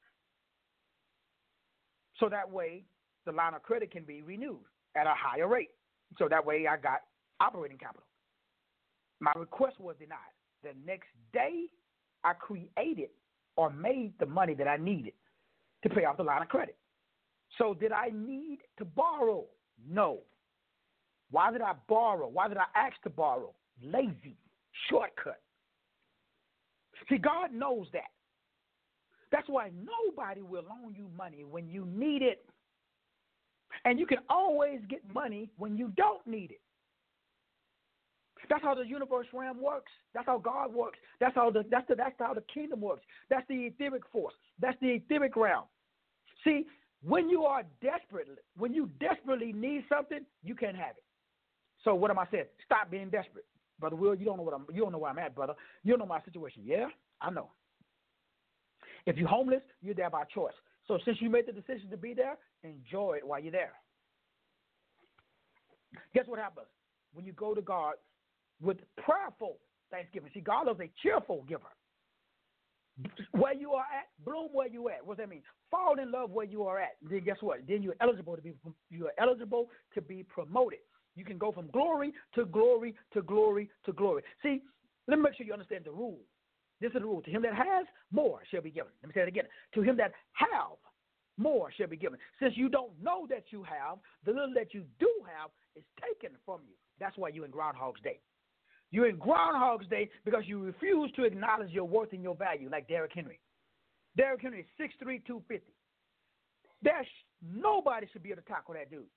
so that way the line of credit can be renewed at a higher rate. So that way I got operating capital. My request was denied. The next day, I created or made the money that I needed to pay off the line of credit. So did I need to borrow? No. Why did I borrow? Why did I ask to borrow? Lazy. Shortcut. See, God knows that. That's why nobody will loan you money when you need it. And you can always get money when you don't need it. That's how the universe realm works. That's how God works. That's how the that's the that's how the kingdom works. That's the etheric force. That's the etheric realm. See, when you are desperate, when you desperately need something, you can't have it. So what am I saying? Stop being desperate, Brother Will. You don't know what I'm. You don't know where I'm at, brother. You don't know my situation. Yeah, I know. If you're homeless, you're there by choice. So since you made the decision to be there, enjoy it while you're there. Guess what happens when you go to God with prayerful thanksgiving? See, God is a cheerful giver. Where you are at, bloom where you are at. What does that mean? Fall in love where you are at. Then guess what? Then you're eligible to be you are eligible to be promoted. You can go from glory to glory to glory to glory. See, let me make sure you understand the rule. This is the rule. To him that has, more shall be given. Let me say it again. To him that have, more shall be given. Since you don't know that you have, the little that you do have is taken from you. That's why you're in Groundhog's Day. You're in Groundhog's Day because you refuse to acknowledge your worth and your value, like Derrick Henry. Derrick Henry is six three, two fifty. There's nobody should be able to tackle that dude.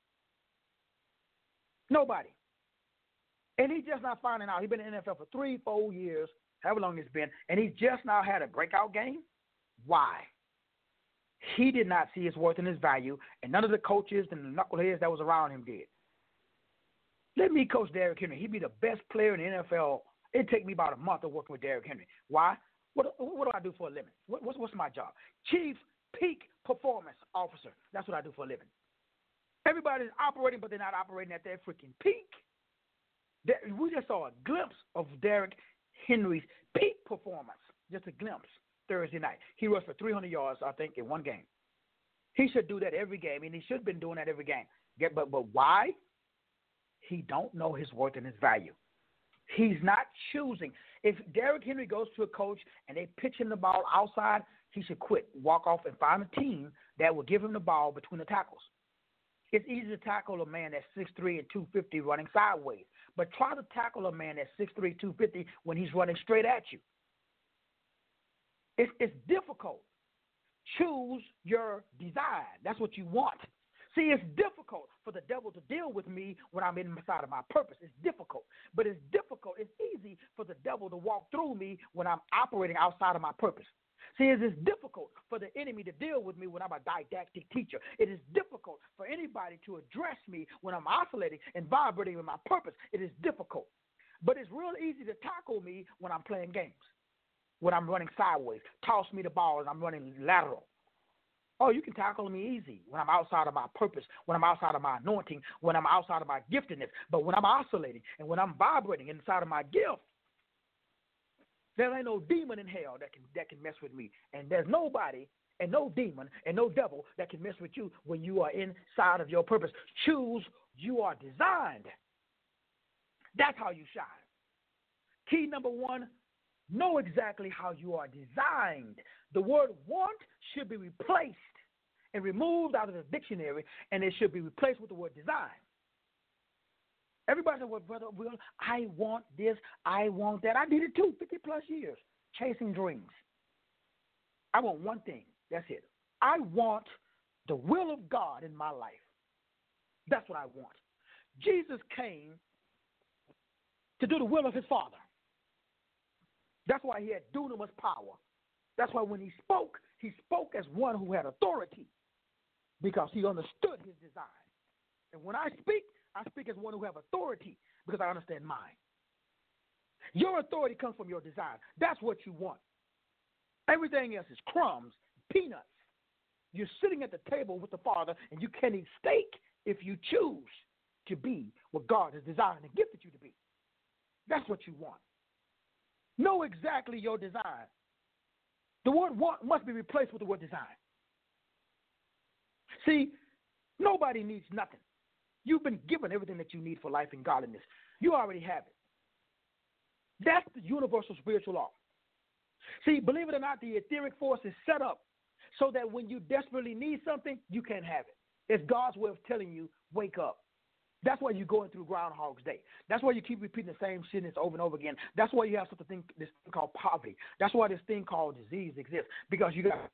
Nobody. And he's just not finding out. He's been in the N F L for three, four years, however long it's been, and he's just now had a breakout game. Why? He did not see his worth and his value, and none of the coaches and the knuckleheads that was around him did. Let me coach Derrick Henry. He'd be the best player in the N F L. It'd take me about a month of working with Derrick Henry. Why? What, what do I do for a living? What, what's, what's my job? Chief Peak Performance Officer. That's what I do for a living. Everybody's operating, but they're not operating at their freaking peak. We just saw a glimpse of Derrick Henry's peak performance, just a glimpse, Thursday night. He rushed for three hundred yards, I think, in one game. He should do that every game, and he should have been doing that every game. Get, but, but why? He don't know his worth and his value. He's not choosing. If Derrick Henry goes to a coach and they pitch him the ball outside, he should quit, walk off, and find a team that will give him the ball between the tackles. It's easy to tackle a man that's six three and two fifty running sideways, but try to tackle a man that's six three, two fifty when he's running straight at you. It's, it's difficult. Choose your desire. That's what you want. See, it's difficult for the devil to deal with me when I'm inside of my purpose. It's difficult. But it's difficult. It's easy for the devil to walk through me when I'm operating outside of my purpose. See, it is difficult for the enemy to deal with me when I'm a didactic teacher. It is difficult for anybody to address me when I'm oscillating and vibrating with my purpose. It is difficult. But it's real easy to tackle me when I'm playing games, when I'm running sideways. Toss me the ball and I'm running lateral. Oh, you can tackle me easy when I'm outside of my purpose, when I'm outside of my anointing, when I'm outside of my giftedness. But when I'm oscillating and when I'm vibrating inside of my gift, there ain't no demon in hell that can that can mess with me. And there's nobody and no demon and no devil that can mess with you when you are inside of your purpose. Choose, you are designed. That's how you shine. Key number one, know exactly how you are designed. The word want should be replaced and removed out of the dictionary, and it should be replaced with the word design. Everybody said, well, Brother Will, I want this, I want that. I did it too, fifty plus years, chasing dreams. I want one thing. That's it. I want the will of God in my life. That's what I want. Jesus came to do the will of his Father. That's why he had dunamis power. That's why when he spoke, he spoke as one who had authority because he understood his design. And when I speak, I speak as one who have authority because I understand mine. Your authority comes from your design. That's what you want. Everything else is crumbs, peanuts. You're sitting at the table with the Father, and you can eat steak if you choose to be what God has designed and gifted you to be. That's what you want. Know exactly your design. The word want must be replaced with the word design. See, nobody needs nothing. You've been given everything that you need for life and godliness. You already have it. That's the universal spiritual law. See, believe it or not, the etheric force is set up so that when you desperately need something, you can't have it. It's God's way of telling you, wake up. That's why you're going through Groundhog's Day. That's why you keep repeating the same shit over and over again. That's why you have such a thing, this thing called poverty. That's why this thing called disease exists, because you got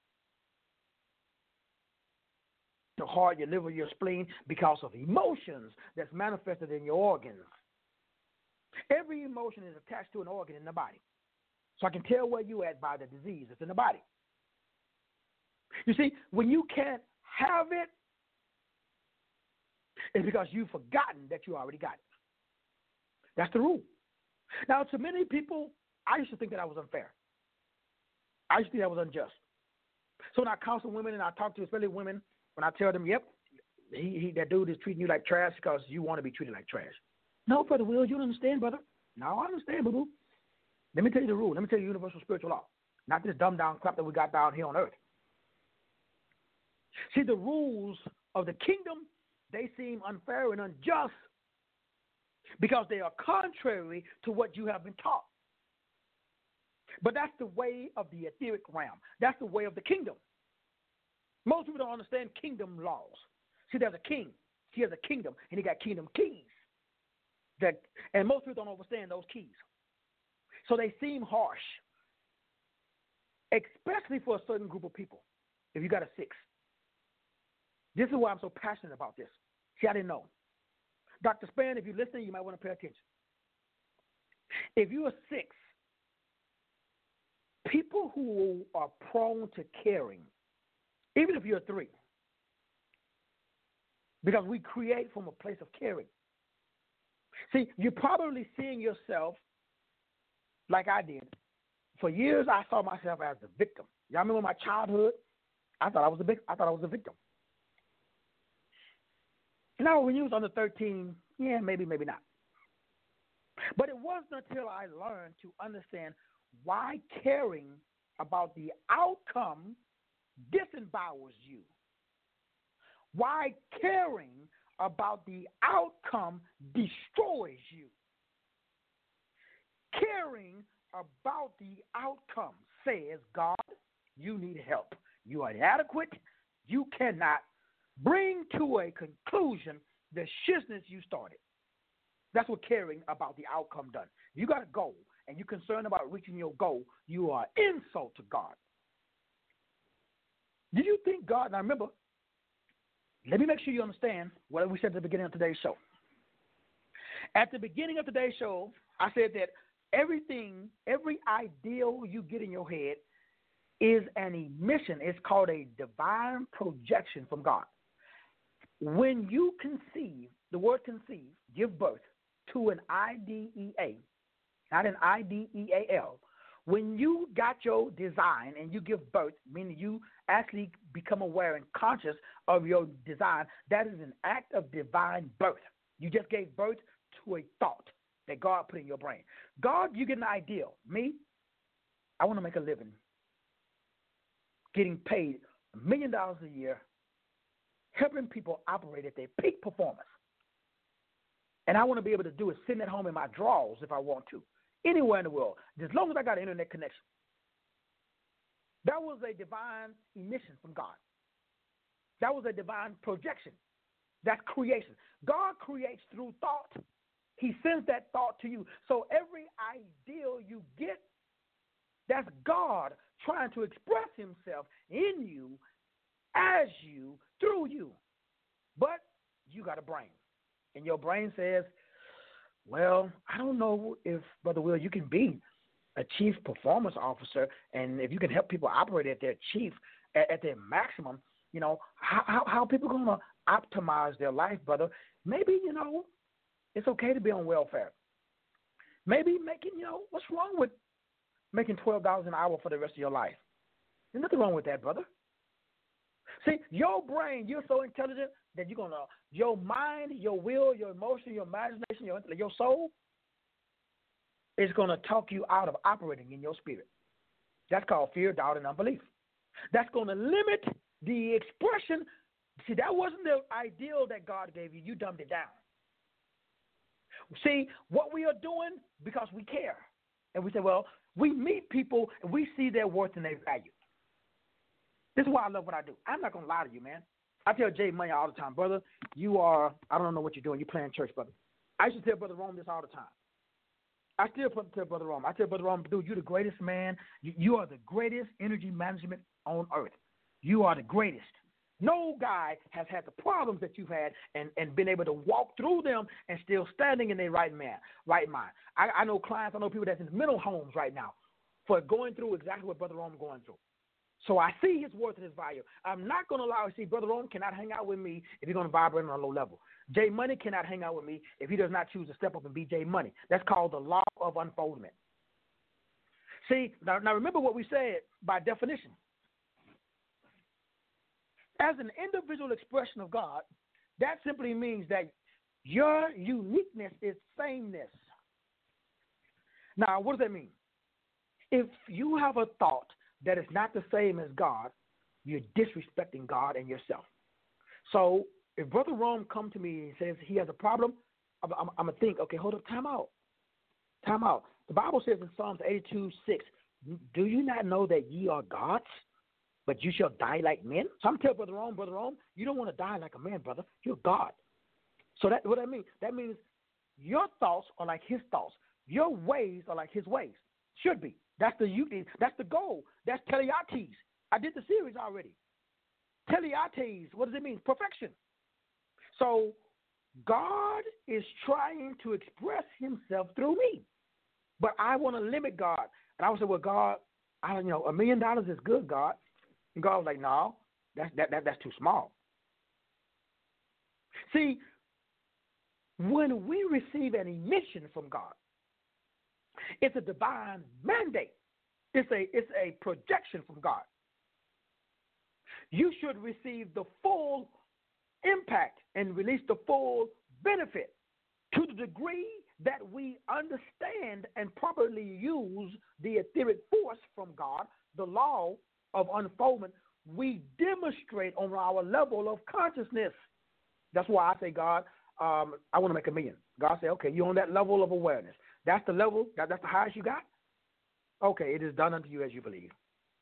your heart, your liver, your spleen, because of emotions that's manifested in your organs. Every emotion is attached to an organ in the body. So I can tell where you at by the disease that's in the body. You see, when you can't have it, it's because you've forgotten that you already got it. That's the rule. Now, to many people, I used to think that I was unfair. I used to think that was unjust. So when I counsel women and I talk to especially women, when I tell them, yep, he, he that dude is treating you like trash because you want to be treated like trash. No, Brother Will, you don't understand, brother. No, I understand, boo-boo. Let me tell you the rule. Let me tell you universal spiritual law. Not this dumbed-down crap that we got down here on earth. See, the rules of the kingdom, they seem unfair and unjust because they are contrary to what you have been taught. But that's the way of the etheric realm. That's the way of the kingdom. Most people don't understand kingdom laws. See, there's a king. He has a kingdom, and he got kingdom keys. That, and most people don't understand those keys. So they seem harsh, especially for a certain group of people. If you got a six. This is why I'm so passionate about this. See, I didn't know. Doctor Span, if you're listening, you might want to pay attention. If you're a six, people who are prone to caring, even if you're a three, because we create from a place of caring. See, you're probably seeing yourself like I did. For years, I saw myself as the victim. Y'all remember my childhood? I thought I was a big, I thought I was a victim. Now, when you was under thirteen, yeah, maybe, maybe not. But it wasn't until I learned to understand why caring about the outcome disembowels you. Why caring about the outcome destroys you. Caring about the outcome says, God, you need help. You are inadequate. You cannot bring to a conclusion the shizness you started. That's what caring about the outcome does. You got a goal, and you're concerned about reaching your goal. You are an insult to God. Did you think God, now remember, let me make sure you understand what we said at the beginning of today's show. At the beginning of today's show, I said that everything, every ideal you get in your head is an emission. It's called a divine projection from God. When you conceive, the word conceive, give birth to an I D E A, not an I D E A L. When you got your design and you give birth, meaning you actually become aware and conscious of your design, that is an act of divine birth. You just gave birth to a thought that God put in your brain. God, you get an ideal. Me, I want to make a living getting paid a million dollars a year, helping people operate at their peak performance. And I want to be able to do it sitting at home in my drawers if I want to, anywhere in the world, as long as I got an internet connection. That was a divine emission from God. That was a divine projection. That's creation. God creates through thought. He sends that thought to you. So every ideal you get, that's God trying to express himself in you, as you, through you. But you got a brain. And your brain says, well, I don't know if, Brother Will, you can be a chief performance officer, and if you can help people operate at their chief, at, at their maximum, you know, how, how, how are people going to optimize their life, brother? Maybe, you know, it's okay to be on welfare. Maybe making, you know, what's wrong with making twelve dollars an hour for the rest of your life? There's nothing wrong with that, brother. See, your brain, you're so intelligent that you're going to, your mind, your will, your emotion, your imagination, your, your soul is going to talk you out of operating in your spirit. That's called fear, doubt, and unbelief. That's going to limit the expression. See, that wasn't the ideal that God gave you. You dumbed it down. See, what we are doing because we care. And we say, well, we meet people and we see their worth and their value. This is why I love what I do. I'm not going to lie to you, man. I tell Jay Money all the time, brother, you are, I don't know what you're doing. You're playing church, brother. I used to tell Brother Rome this all the time. I still tell Brother Rome. I tell Brother Rome, dude, you're the greatest man. You, you are the greatest energy management on earth. You are the greatest. No guy has had the problems that you've had and, and been able to walk through them and still standing in their right man, right mind. I, I know clients, I know people that's in mental homes right now for going through exactly what Brother Rome is going through. So I see his worth and his value. I'm not going to allow you to see Brother Rome cannot hang out with me if he's going to vibrate on a low level. Jay Money cannot hang out with me if he does not choose to step up and be Jay Money. That's called the law of unfoldment. See, now, now remember what we said by definition. As an individual expression of God, that simply means that your uniqueness is sameness. Now, what does that mean? If you have a thought that is not the same as God, you're disrespecting God and yourself. So if Brother Rome comes to me and says he has a problem, I'm, I'm, I'm going to think, okay, hold up, time out. Time out. The Bible says in Psalms eighty-two six, do you not know that ye are gods, but you shall die like men? So I'm telling Brother Rome, Brother Rome, you don't want to die like a man, brother. You're God. So that what that means? That means your thoughts are like his thoughts. Your ways are like his ways. Should be. That's the that's the goal. That's teleates. I did the series already. Teleates, what does it mean? Perfection. So God is trying to express himself through me. But I want to limit God. And I would say, well, God, I don't know, a million dollars is good, God. And God was like, no, that's that, that that's too small. See, when we receive an emission from God, it's a divine mandate. It's a it's a projection from God. You should receive the full impact and release the full benefit to the degree that we understand and properly use the etheric force from God, the law of unfoldment. We demonstrate on our level of consciousness. That's why I say, God, um, I want to make a million. God say, okay, you're on that level of awareness. That's the level, that, that's the highest you got? Okay, it is done unto you as you believe.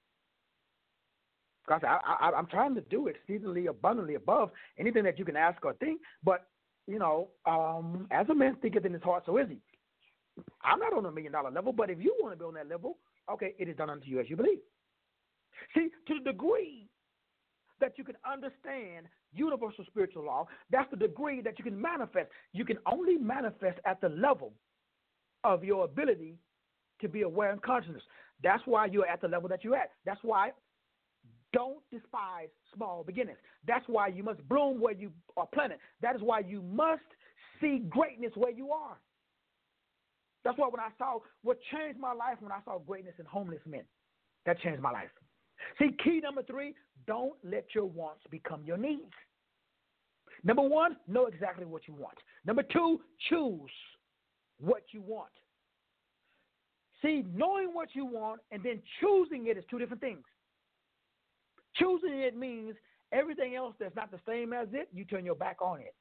God said, I, I, I'm trying to do exceedingly abundantly above anything that you can ask or think, but, you know, um, as a man thinketh in his heart, so is he. I'm not on a million-dollar level, but if you want to be on that level, okay, it is done unto you as you believe. See, to the degree that you can understand universal spiritual law, that's the degree that you can manifest. You can only manifest at the level of your ability to be aware and consciousness. That's why you're at the level that you're at. That's why don't despise small beginnings. That's why you must bloom where you are planted. That is why you must see greatness where you are. That's why when I saw what changed my life when I saw greatness in homeless men, that changed my life. See, key number three, don't let your wants become your needs. Number one, know exactly what you want. Number two, choose what you want. See, knowing what you want and then choosing it is two different things. Choosing it means everything else that's not the same as it, you turn your back on it.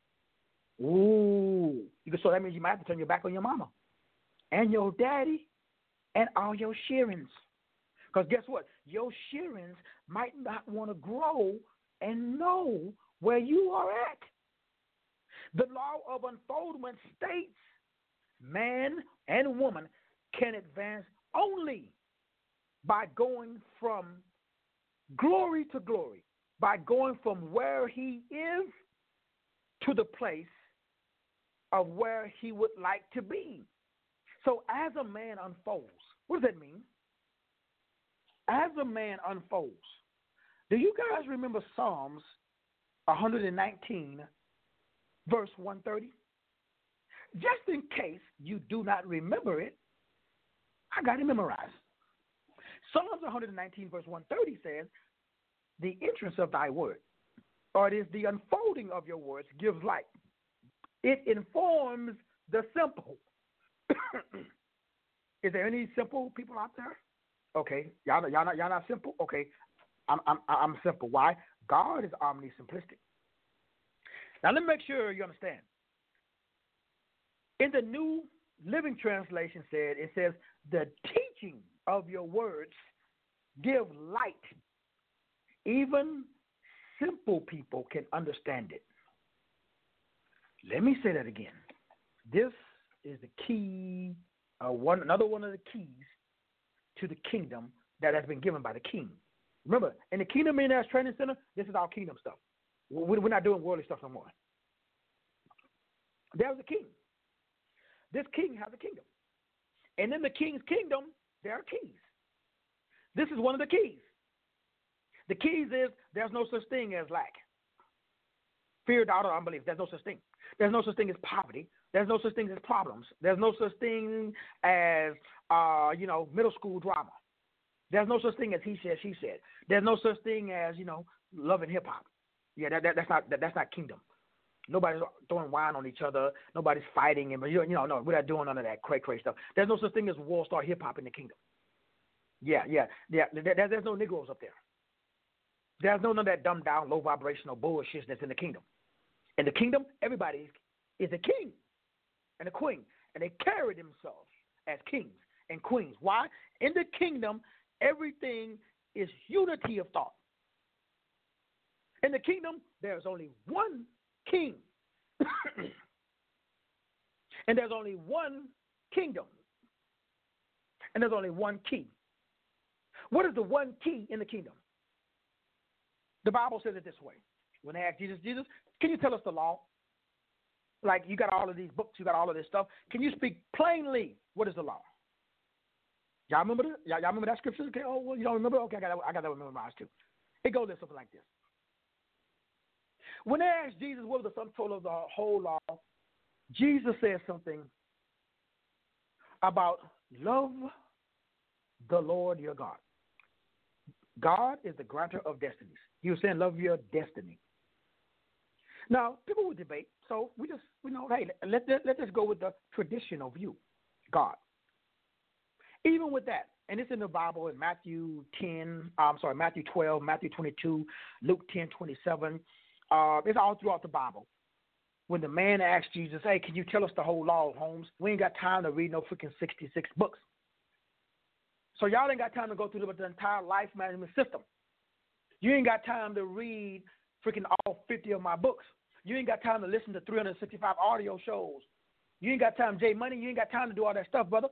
Ooh. So that means you might have to turn your back on your mama and your daddy and all your shearings. Because guess what? Your shearings might not want to grow and know where you are at. The law of unfoldment states man and woman can advance only by going from glory to glory, by going from where he is to the place of where he would like to be. So as a man unfolds, what does that mean? As a man unfolds, do you guys remember Psalms one nineteen, verse one thirty? Just in case you do not remember it, I got it memorized. Psalms one nineteen, verse one thirty says, the entrance of thy word, or it is the unfolding of your words, gives light. It informs the simple. Is there any simple people out there? Okay, y'all, y'all, not, y'all not simple? Okay, I'm, I'm, I'm simple. Why? God is omni-simplistic. Now, let me make sure you understand. In the New Living Translation said, it says, the teaching of your words give light. Even simple people can understand it. Let me say that again. This is the key, uh, one another one of the keys to the kingdom that has been given by the king. Remember, in the Kingdom Millionaires Training Center, this is our kingdom stuff. We're not doing worldly stuff no more. There's a king. This king has a kingdom. And in the king's kingdom, there are keys. This is one of the keys. The keys is there's no such thing as lack. Fear, doubt, or unbelief. There's no such thing. There's no such thing as poverty. There's no such thing as problems. There's no such thing as, uh, you know, middle school drama. There's no such thing as he said, she said. There's no such thing as, you know, love and hip hop. Yeah, that, that, that's not that, that's not kingdom. Nobody's throwing wine on each other. Nobody's fighting, and you know, no, we're not doing none of that cray cray stuff. There's no such thing as world star hip hop in the kingdom. Yeah, yeah, yeah. There, there's no Negroes up there. There's no none of that dumbed down, low vibrational bullshit that's in the kingdom. In the kingdom, everybody is a king and a queen, and they carry themselves as kings and queens. Why? In the kingdom, everything is unity of thought. In the kingdom, there's only one king. And there's only one kingdom. And there's only one key. What is the one key in the kingdom? The Bible says it this way. When they asked Jesus, Jesus, can you tell us the law? Like, you got all of these books, you got all of this stuff. Can you speak plainly? What is the law? Y'all remember that? Y'all, y'all remember that scripture? Okay, oh, well, you don't remember? Okay, I got that, I got that memorized too. It goes something like this. When they asked Jesus what was the sum total of the whole law, Jesus said something about love the Lord your God. God is the grantor of destinies. He was saying love your destiny. Now, people would debate, so we just, you know, hey, let, let, let's just go with the traditional view, God. Even with that, and it's in the Bible in Matthew ten, I'm sorry, Matthew twelve, Matthew twenty-two, Luke ten, twenty-seven. Uh, it's all throughout the Bible. When the man asked Jesus, hey, can you tell us the whole law, Holmes? We ain't got time to read no freaking sixty-six books. So y'all ain't got time to go through the, the entire life management system. You ain't got time to read freaking all fifty of my books. You ain't got time to listen to three hundred sixty-five audio shows. You ain't got time, J Money, you ain't got time to do all that stuff, brother.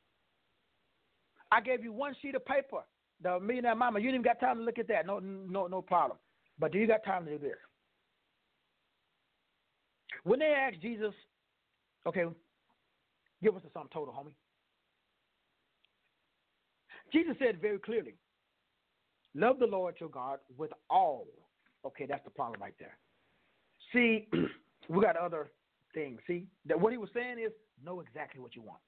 I gave you one sheet of paper, the Millionaire Mama. You didn't even got time to look at that. No, no, no problem. But do you got time to do this? When they asked Jesus, okay, give us the sum total, homie. Jesus said very clearly, love the Lord your God with all. Okay, that's the problem right there. See, we got other things. See, that what he was saying is know exactly what you want.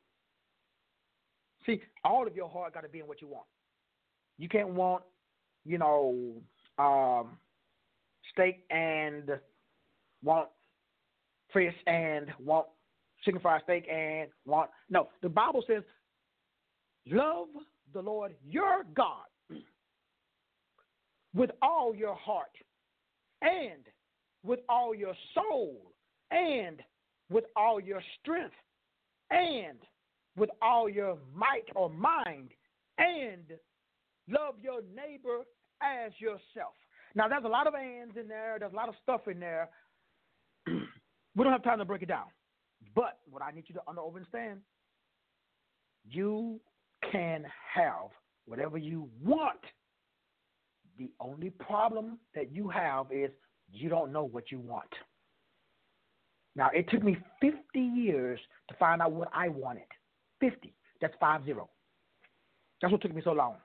See, all of your heart got to be in what you want. You can't want, you know, um, steak and want fish and want chicken fried steak and want. No, the Bible says, love the Lord your God with all your heart and with all your soul and with all your strength and with all your might or mind, and love your neighbor as yourself. Now, there's a lot of ands in there. There's a lot of stuff in there. We don't have time to break it down. But what I need you to understand, you can have whatever you want. The only problem that you have is you don't know what you want. Now, it took me fifty years to find out what I wanted. fifty. That's five zero. That's what took me so long.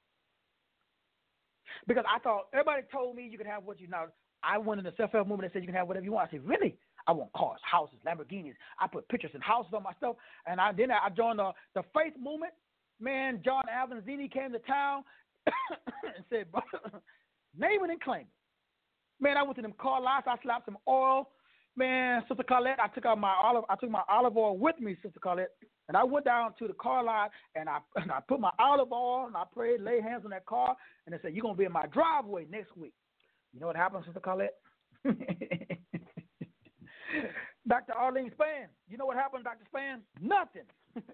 Because I thought everybody told me you could have what you know. I went in the self-help movement and said you can have whatever you want. I said, really? I want cars, houses, Lamborghinis. I put pictures and houses on my stuff. And I then I joined the, the faith movement. man, John Avanzini came to town and said, name it and claim it. Man, I went to them car lots. I slapped some oil. Man, Sister Colette, I took out my olive. I took my olive oil with me, Sister Colette, and I went down to the car lot and I and I put my olive oil and I prayed, lay hands on that car, and they said, "You're gonna be in my driveway next week." You know what happened, Sister Colette? Doctor Arlene Spann. You know what happened, Doctor Spann? Nothing.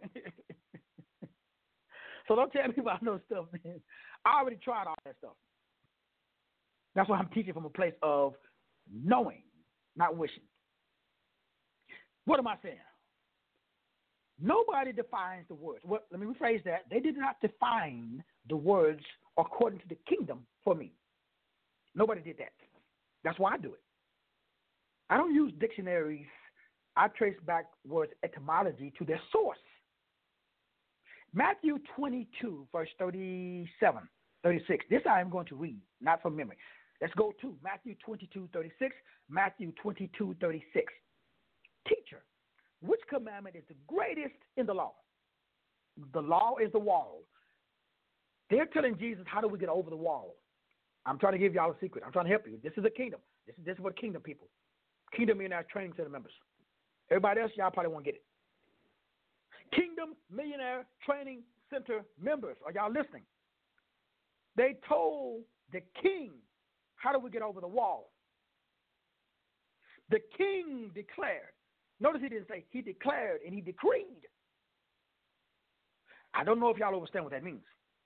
So don't tell me about no stuff, man. I already tried all that stuff. That's why I'm teaching from a place of knowing, not wishing. What am I saying? Nobody defines the words. Well, let me rephrase that. They did not define the words according to the kingdom for me. Nobody did that. That's why I do it. I don't use dictionaries. I trace back words etymology to their source. Matthew twenty-two, verse thirty-seven, thirty-six. This I am going to read, not from memory. Let's go to Matthew twenty-two, thirty-six. Matthew twenty-two, thirty-six. Teacher, which commandment is the greatest in the law? The law is the wall. They're telling Jesus, how do we get over the wall? I'm trying to give y'all a secret. I'm trying to help you. This is a kingdom. This is, this is for kingdom people. Kingdom Millionaire Training Center members. Everybody else, y'all probably won't get it. Kingdom Millionaire Training Center members. Are y'all listening? They told the king, how do we get over the wall? The king declared. Notice he didn't say, he declared and he decreed. I don't know if y'all understand what that means.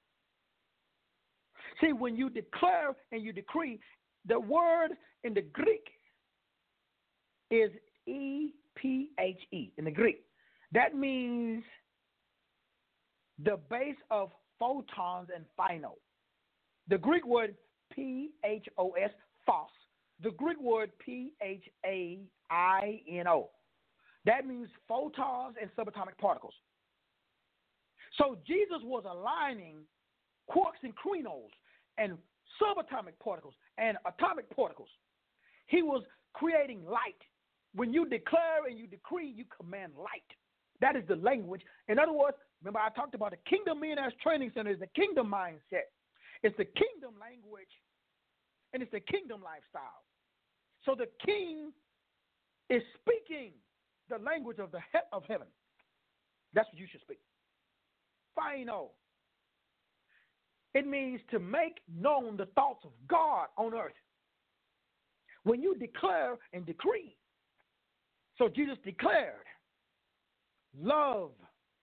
See, when you declare and you decree, the word in the Greek is E P H E in the Greek. That means the base of photons and phino. The Greek word P H O S, phos. The Greek word P H A I N O. That means photons and subatomic particles. So Jesus was aligning quarks and quinons and subatomic particles and atomic particles. He was creating light. When you declare and you decree, you command light. That is the language. In other words, remember I talked about the Kingdom Millionaires Training Center is the kingdom mindset. It's the kingdom language, and it's the kingdom lifestyle. So the king is speaking the language of the he- of heaven. That's what you should speak. Final. It means to make known the thoughts of God on earth. When you declare and decree, so Jesus declared, love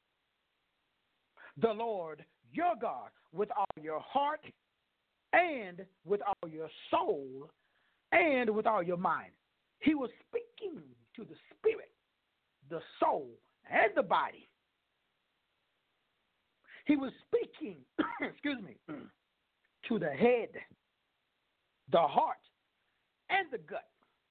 the Lord your God with all your heart and with all your soul and with all your mind. He was speaking to the spirit, the soul, and the body. He was speaking, excuse me, to the head, the heart, and the gut.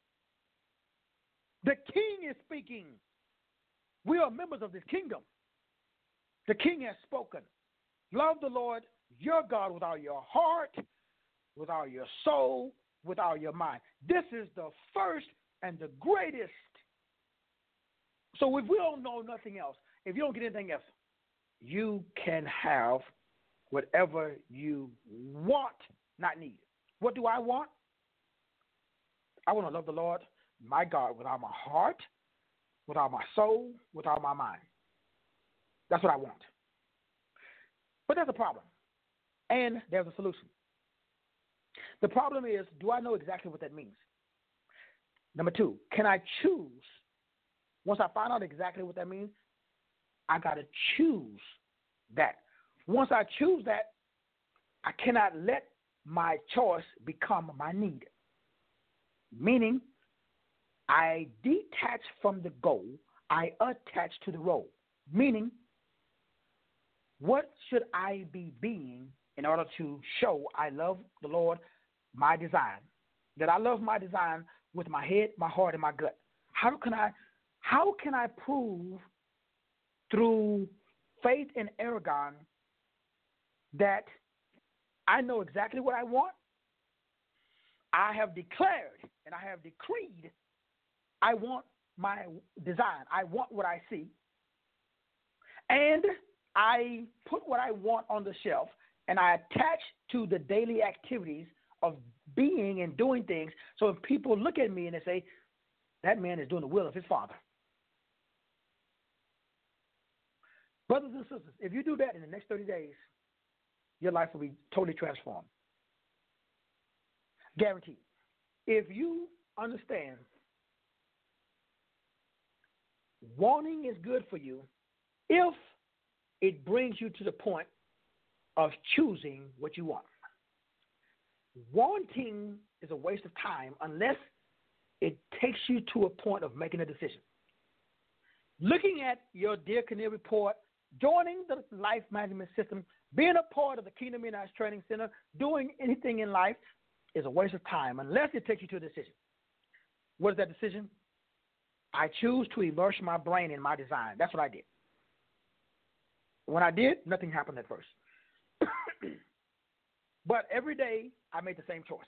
The king is speaking. We are members of this kingdom. The king has spoken. Love the Lord your God with all your heart, with all your soul, with all your mind. This is the first and the greatest. So if we don't know nothing else, if you don't get anything else, you can have whatever you want, not need. What do I want? I want to love the Lord, my God, with all my heart, with all my soul, with all my mind. That's what I want. But there's a problem, and there's a solution. The problem is, do I know exactly what that means? Number two, can I choose? Once I find out exactly what that means, I got to choose that. Once I choose that, I cannot let my choice become my need. Meaning, I detach from the goal, I attach to the role. Meaning, what should I be being in order to show I love the Lord, my design? That I love my design with my head, my heart, and my gut. How can I, how can I prove through faith in Aragon that I know exactly what I want? I have declared and I have decreed I want my design. I want what I see. And I put what I want on the shelf and I attach to the daily activities of being and doing things. So if people look at me and they say, that man is doing the will of his Father. Brothers and sisters, if you do that in the next thirty days, your life will be totally transformed. Guaranteed. If you understand wanting is good for you if it brings you to the point of choosing what you want. Wanting is a waste of time unless it takes you to a point of making a decision. Looking at your Dear Canary report, joining the life management system, being a part of the Kingdom Midnight Training Center, doing anything in life is a waste of time unless it takes you to a decision. What is that decision? I choose to immerse my brain in my design. That's what I did. When I did, nothing happened at first. But every day, I made the same choice.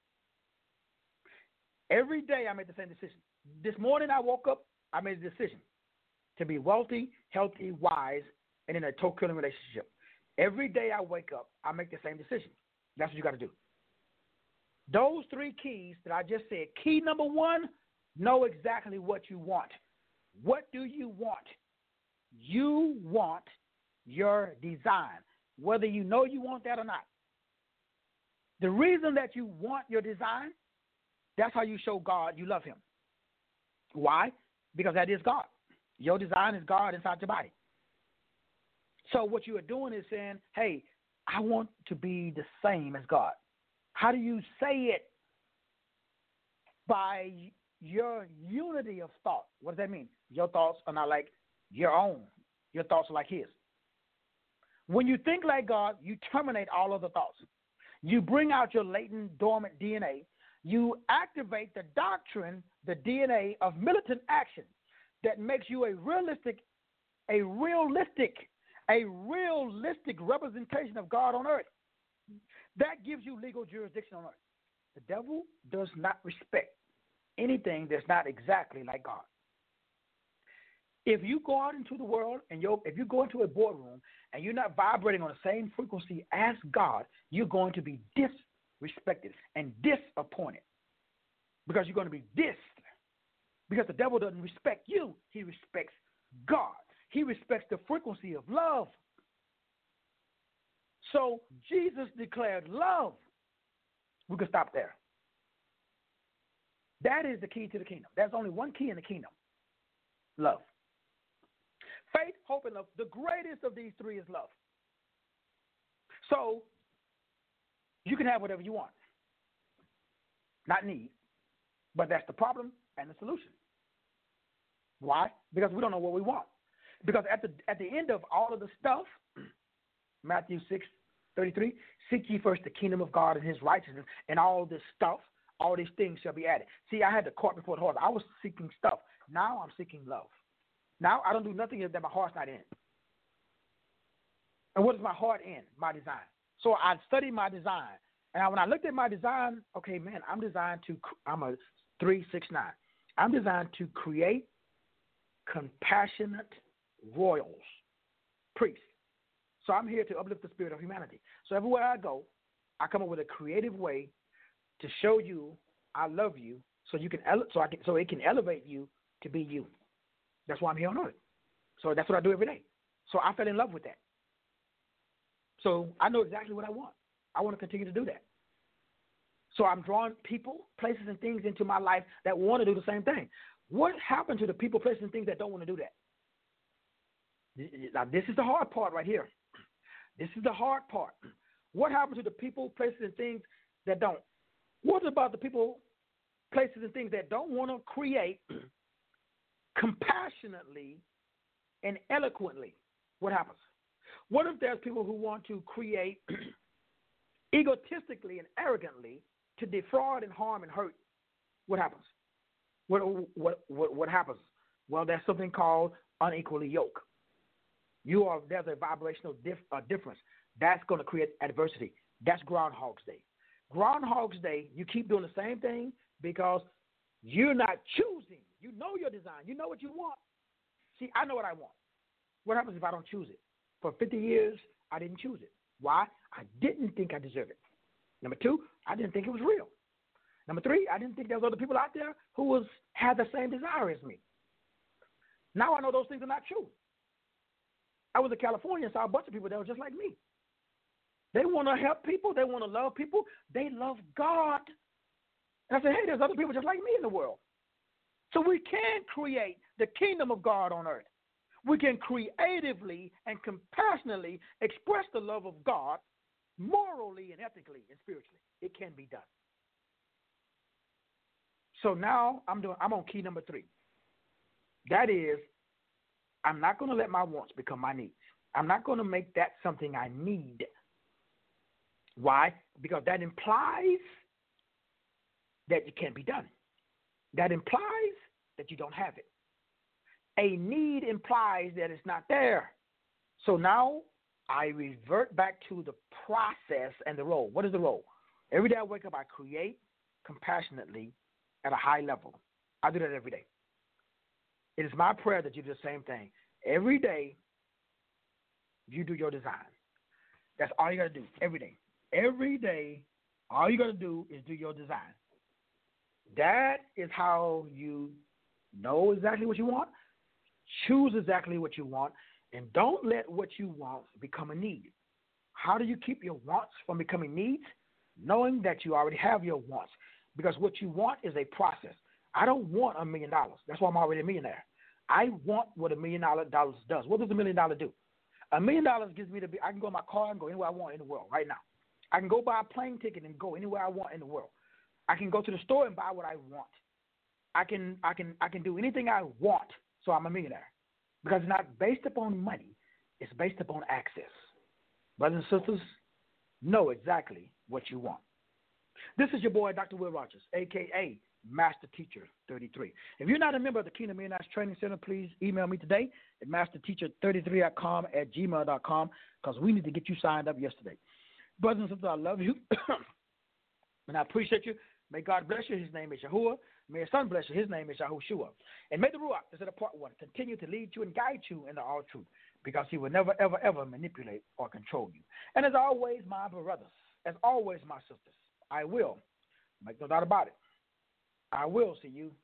Every day, I made the same decision. This morning, I woke up, I made a decision to be wealthy, healthy, wise, and in a toe-killing relationship. Every day I wake up, I make the same decision. That's what you got to do. Those three keys that I just said, key number one, know exactly what you want. What do you want? You want your design, whether you know you want that or not. The reason that you want your design, that's how you show God you love him. Why? Because that is God. Your design is God inside your body. So what you are doing is saying, hey, I want to be the same as God. How do you say it? By your unity of thought. What does that mean? Your thoughts are not like your own. Your thoughts are like his. When you think like God, you terminate all other thoughts. You bring out your latent, dormant D N A. You activate the doctrine, the D N A of militant action that makes you a realistic, a realistic, a realistic representation of God on earth. That gives you legal jurisdiction on earth. The devil does not respect anything that's not exactly like God. If you go out into the world and you're, if you go into a boardroom and you're not vibrating on the same frequency as God, you're going to be disrespected and disappointed because you're going to be dissed. Because the devil doesn't respect you. He respects God. He respects the frequency of love. So Jesus declared love. We can stop there. That is the key to the kingdom. There's only one key in the kingdom. Love. Faith, hope, and love. The greatest of these three is love. So you can have whatever you want. Not need. But that's the problem and the solution. Why? Because we don't know what we want. Because at the at the end of all of the stuff, Matthew six thirty-three, seek ye first the kingdom of God and his righteousness, and all this stuff, all these things shall be added. See, I had the cart before the horse. I was seeking stuff. Now I'm seeking love. Now I don't do nothing that my heart's not in. And what is my heart in? My design. So I studied my design. And when I looked at my design, okay, man, I'm designed to, I'm a three six nine. I'm designed to create compassionate royals, priests. So I'm here to uplift the spirit of humanity. So everywhere I go, I come up with a creative way to show you I love you, so you can ele- so I can so it can elevate you to be you. That's why I'm here on earth. So that's what I do every day. So I fell in love with that. So I know exactly what I want. I want to continue to do that. So I'm drawing people, places, and things into my life that want to do the same thing. What happened to the people, places, and things that don't want to do that? Now, this is the hard part right here. This is the hard part. What happened to the people, places, and things that don't? What about the people, places, and things that don't want to create compassionately and eloquently? What happens? What if there's people who want to create egotistically and arrogantly to defraud and harm and hurt? What happens? What what what, what happens? Well, there's something called unequally yoked. You are there's a vibrational dif, uh, difference that's going to create adversity. That's Groundhog's Day. Groundhog's Day, you keep doing the same thing because you're not choosing. You know your design. You know what you want. See, I know what I want. What happens if I don't choose it? for fifty years, I didn't choose it. Why? I didn't think I deserved it. Number two, I didn't think it was real. Number three, I didn't think there was other people out there who was had the same desire as me. Now I know those things are not true. I was in California and saw a bunch of people that were just like me. They want to help people. They want to love people. They love God. And I said, hey, there's other people just like me in the world. So we can create the kingdom of God on earth. We can creatively and compassionately express the love of God morally and ethically and spiritually. It can be done. So now I'm doing. I'm on key number three. That is, I'm not going to let my wants become my needs. I'm not going to make that something I need. Why? Because that implies that it can't be done. That implies that you don't have it. A need implies that it's not there. So now I revert back to the process and the role. What is the role? Every day I wake up, I create compassionately at a high level. I do that every day. It is my prayer that you do the same thing. Every day, you do your design. That's all you got to do every day. Every day, all you got to do is do your design. That is how you know exactly what you want, choose exactly what you want, and don't let what you want become a need. How do you keep your wants from becoming needs? Knowing that you already have your wants. Because what you want is a process. I don't want a million dollars. That's why I'm already a millionaire. I want what a million dollar dollars does. What does a million dollar do? A million dollars gives me the. I can go in my car and go anywhere I want in the world right now. I can go buy a plane ticket and go anywhere I want in the world. I can go to the store and buy what I want. I can I can I can do anything I want. So I'm a millionaire because it's not based upon money. It's based upon access. Brothers and sisters, know exactly what you want. This is your boy, Doctor Will Rogers, a k a. Master Teacher thirty-three. If you're not a member of the Kingdom Millionaires Training Center, please email me today at master teacher thirty-three dot com at gmail dot com because we need to get you signed up yesterday. Brothers and sisters, I love you, and I appreciate you. May God bless you. His name is Yahuwah. May His Son bless you. His name is Yahushua. And may the Ruach, this is the part one, continue to lead you and guide you into all truth because He will never, ever, ever manipulate or control you. And as always, my brothers, as always, my sisters, I will, make no doubt about it, I will see you.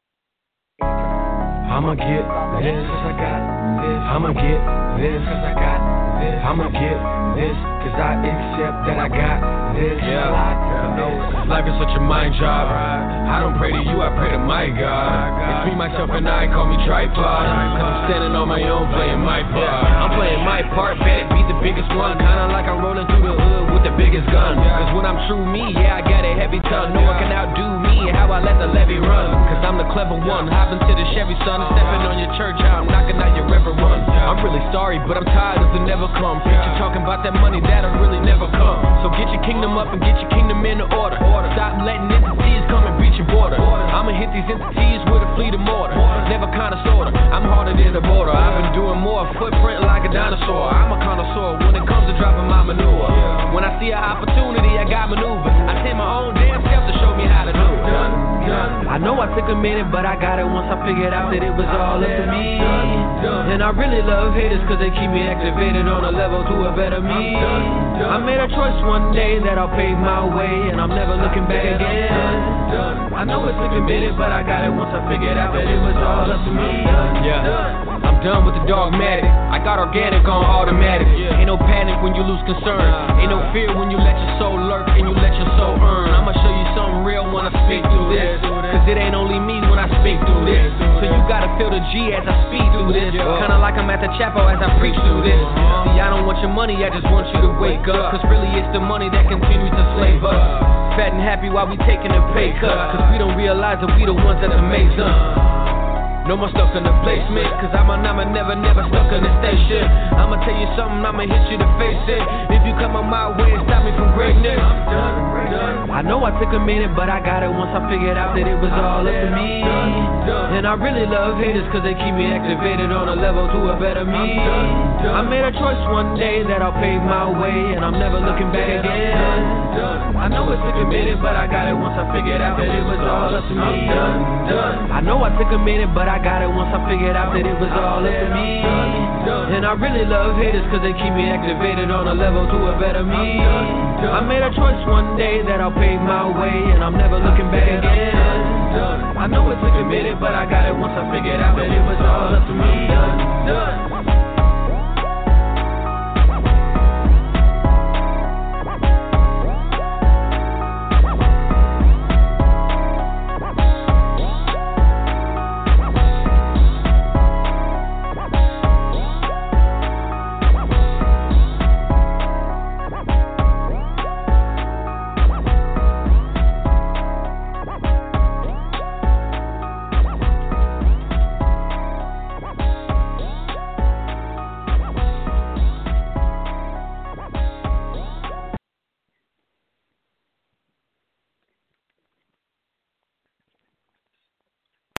I'ma get this cause I got this. I'ma get this cause I got this. I'ma get this cause I accept that I got this. Yeah, I know life is such a mind job. I don't pray to you, I pray to my God. It's me, myself, and I, call me tripod. Cause I'm standing on my own, playing my part. I'm playing my part, bet be the biggest one. Kinda like I'm rolling through the hood with the biggest gun. Cause when I'm true me, yeah, I got a heavy tongue. No one can outdo me, how I let the levee run. Cause I'm the clever one, hopping to the Chevy, son. Stepping on your church, how I'm knocking out your river run. I'm really sorry, but I'm tired of the never come. Preacher talking about that money that'll really never come. So get your kingdom up and get your kingdom in order. Stop letting entities come and breach your border. I'ma hit these entities with a fleet of mortar. Never kinda sorta, I'm harder than the border. I've been doing more, footprint like a dinosaur. I'm a connoisseur when it comes to dropping my manure. When I see an opportunity, I got maneuver. I send my own damn self to show me how to do it. I know I took a minute, but I got it once I figured out that it was all up to me. And I really love haters cause they keep me activated on a level to a better me. I made a choice one day that I'll pave my way and I'm never looking back again. I know it took a minute, but I got it once I figured out that it was all up to me. Yeah, I'm done with the dogmatic. I got organic on automatic. Ain't no panic when you lose concern. Ain't no fear when you let your soul lurk and you let your soul earn. I'ma show you something real when I speak through this. Cause it ain't only me when I speak through this. So you gotta feel the G as I speak through this. Kinda like I'm at the chapel as I preach through this. See, I don't want your money, I just want you to wake up. Cause really it's the money that continues to slave us. Fat and happy while we taking a pay cut. Cause we don't realize that we the ones that amaze them. No more stuff in the placement, cause I'm a number, never, never stuck in the station. I'ma tell you something, I'ma hit you to face it. If you come on my way and stop me from greatness, I'm done, done. I know I took a minute, but I got it once I figured out that it was all up to me. And I really love haters cause they keep me activated on a level to a better me. I made a choice one day that I'll pave my way and I'm never looking back again. I know it took a a minute, but I got it once I figured out that it was all up to me. I'm done, done. I know I took a minute, but I got it once I figured out that it was all up to me. And I really love haters cause they keep me activated on a level to a better me. I made a choice one day that I'll pave my way, and I'm never looking back again. I know it took a minute, but I got it once I figured out that it was all up to me.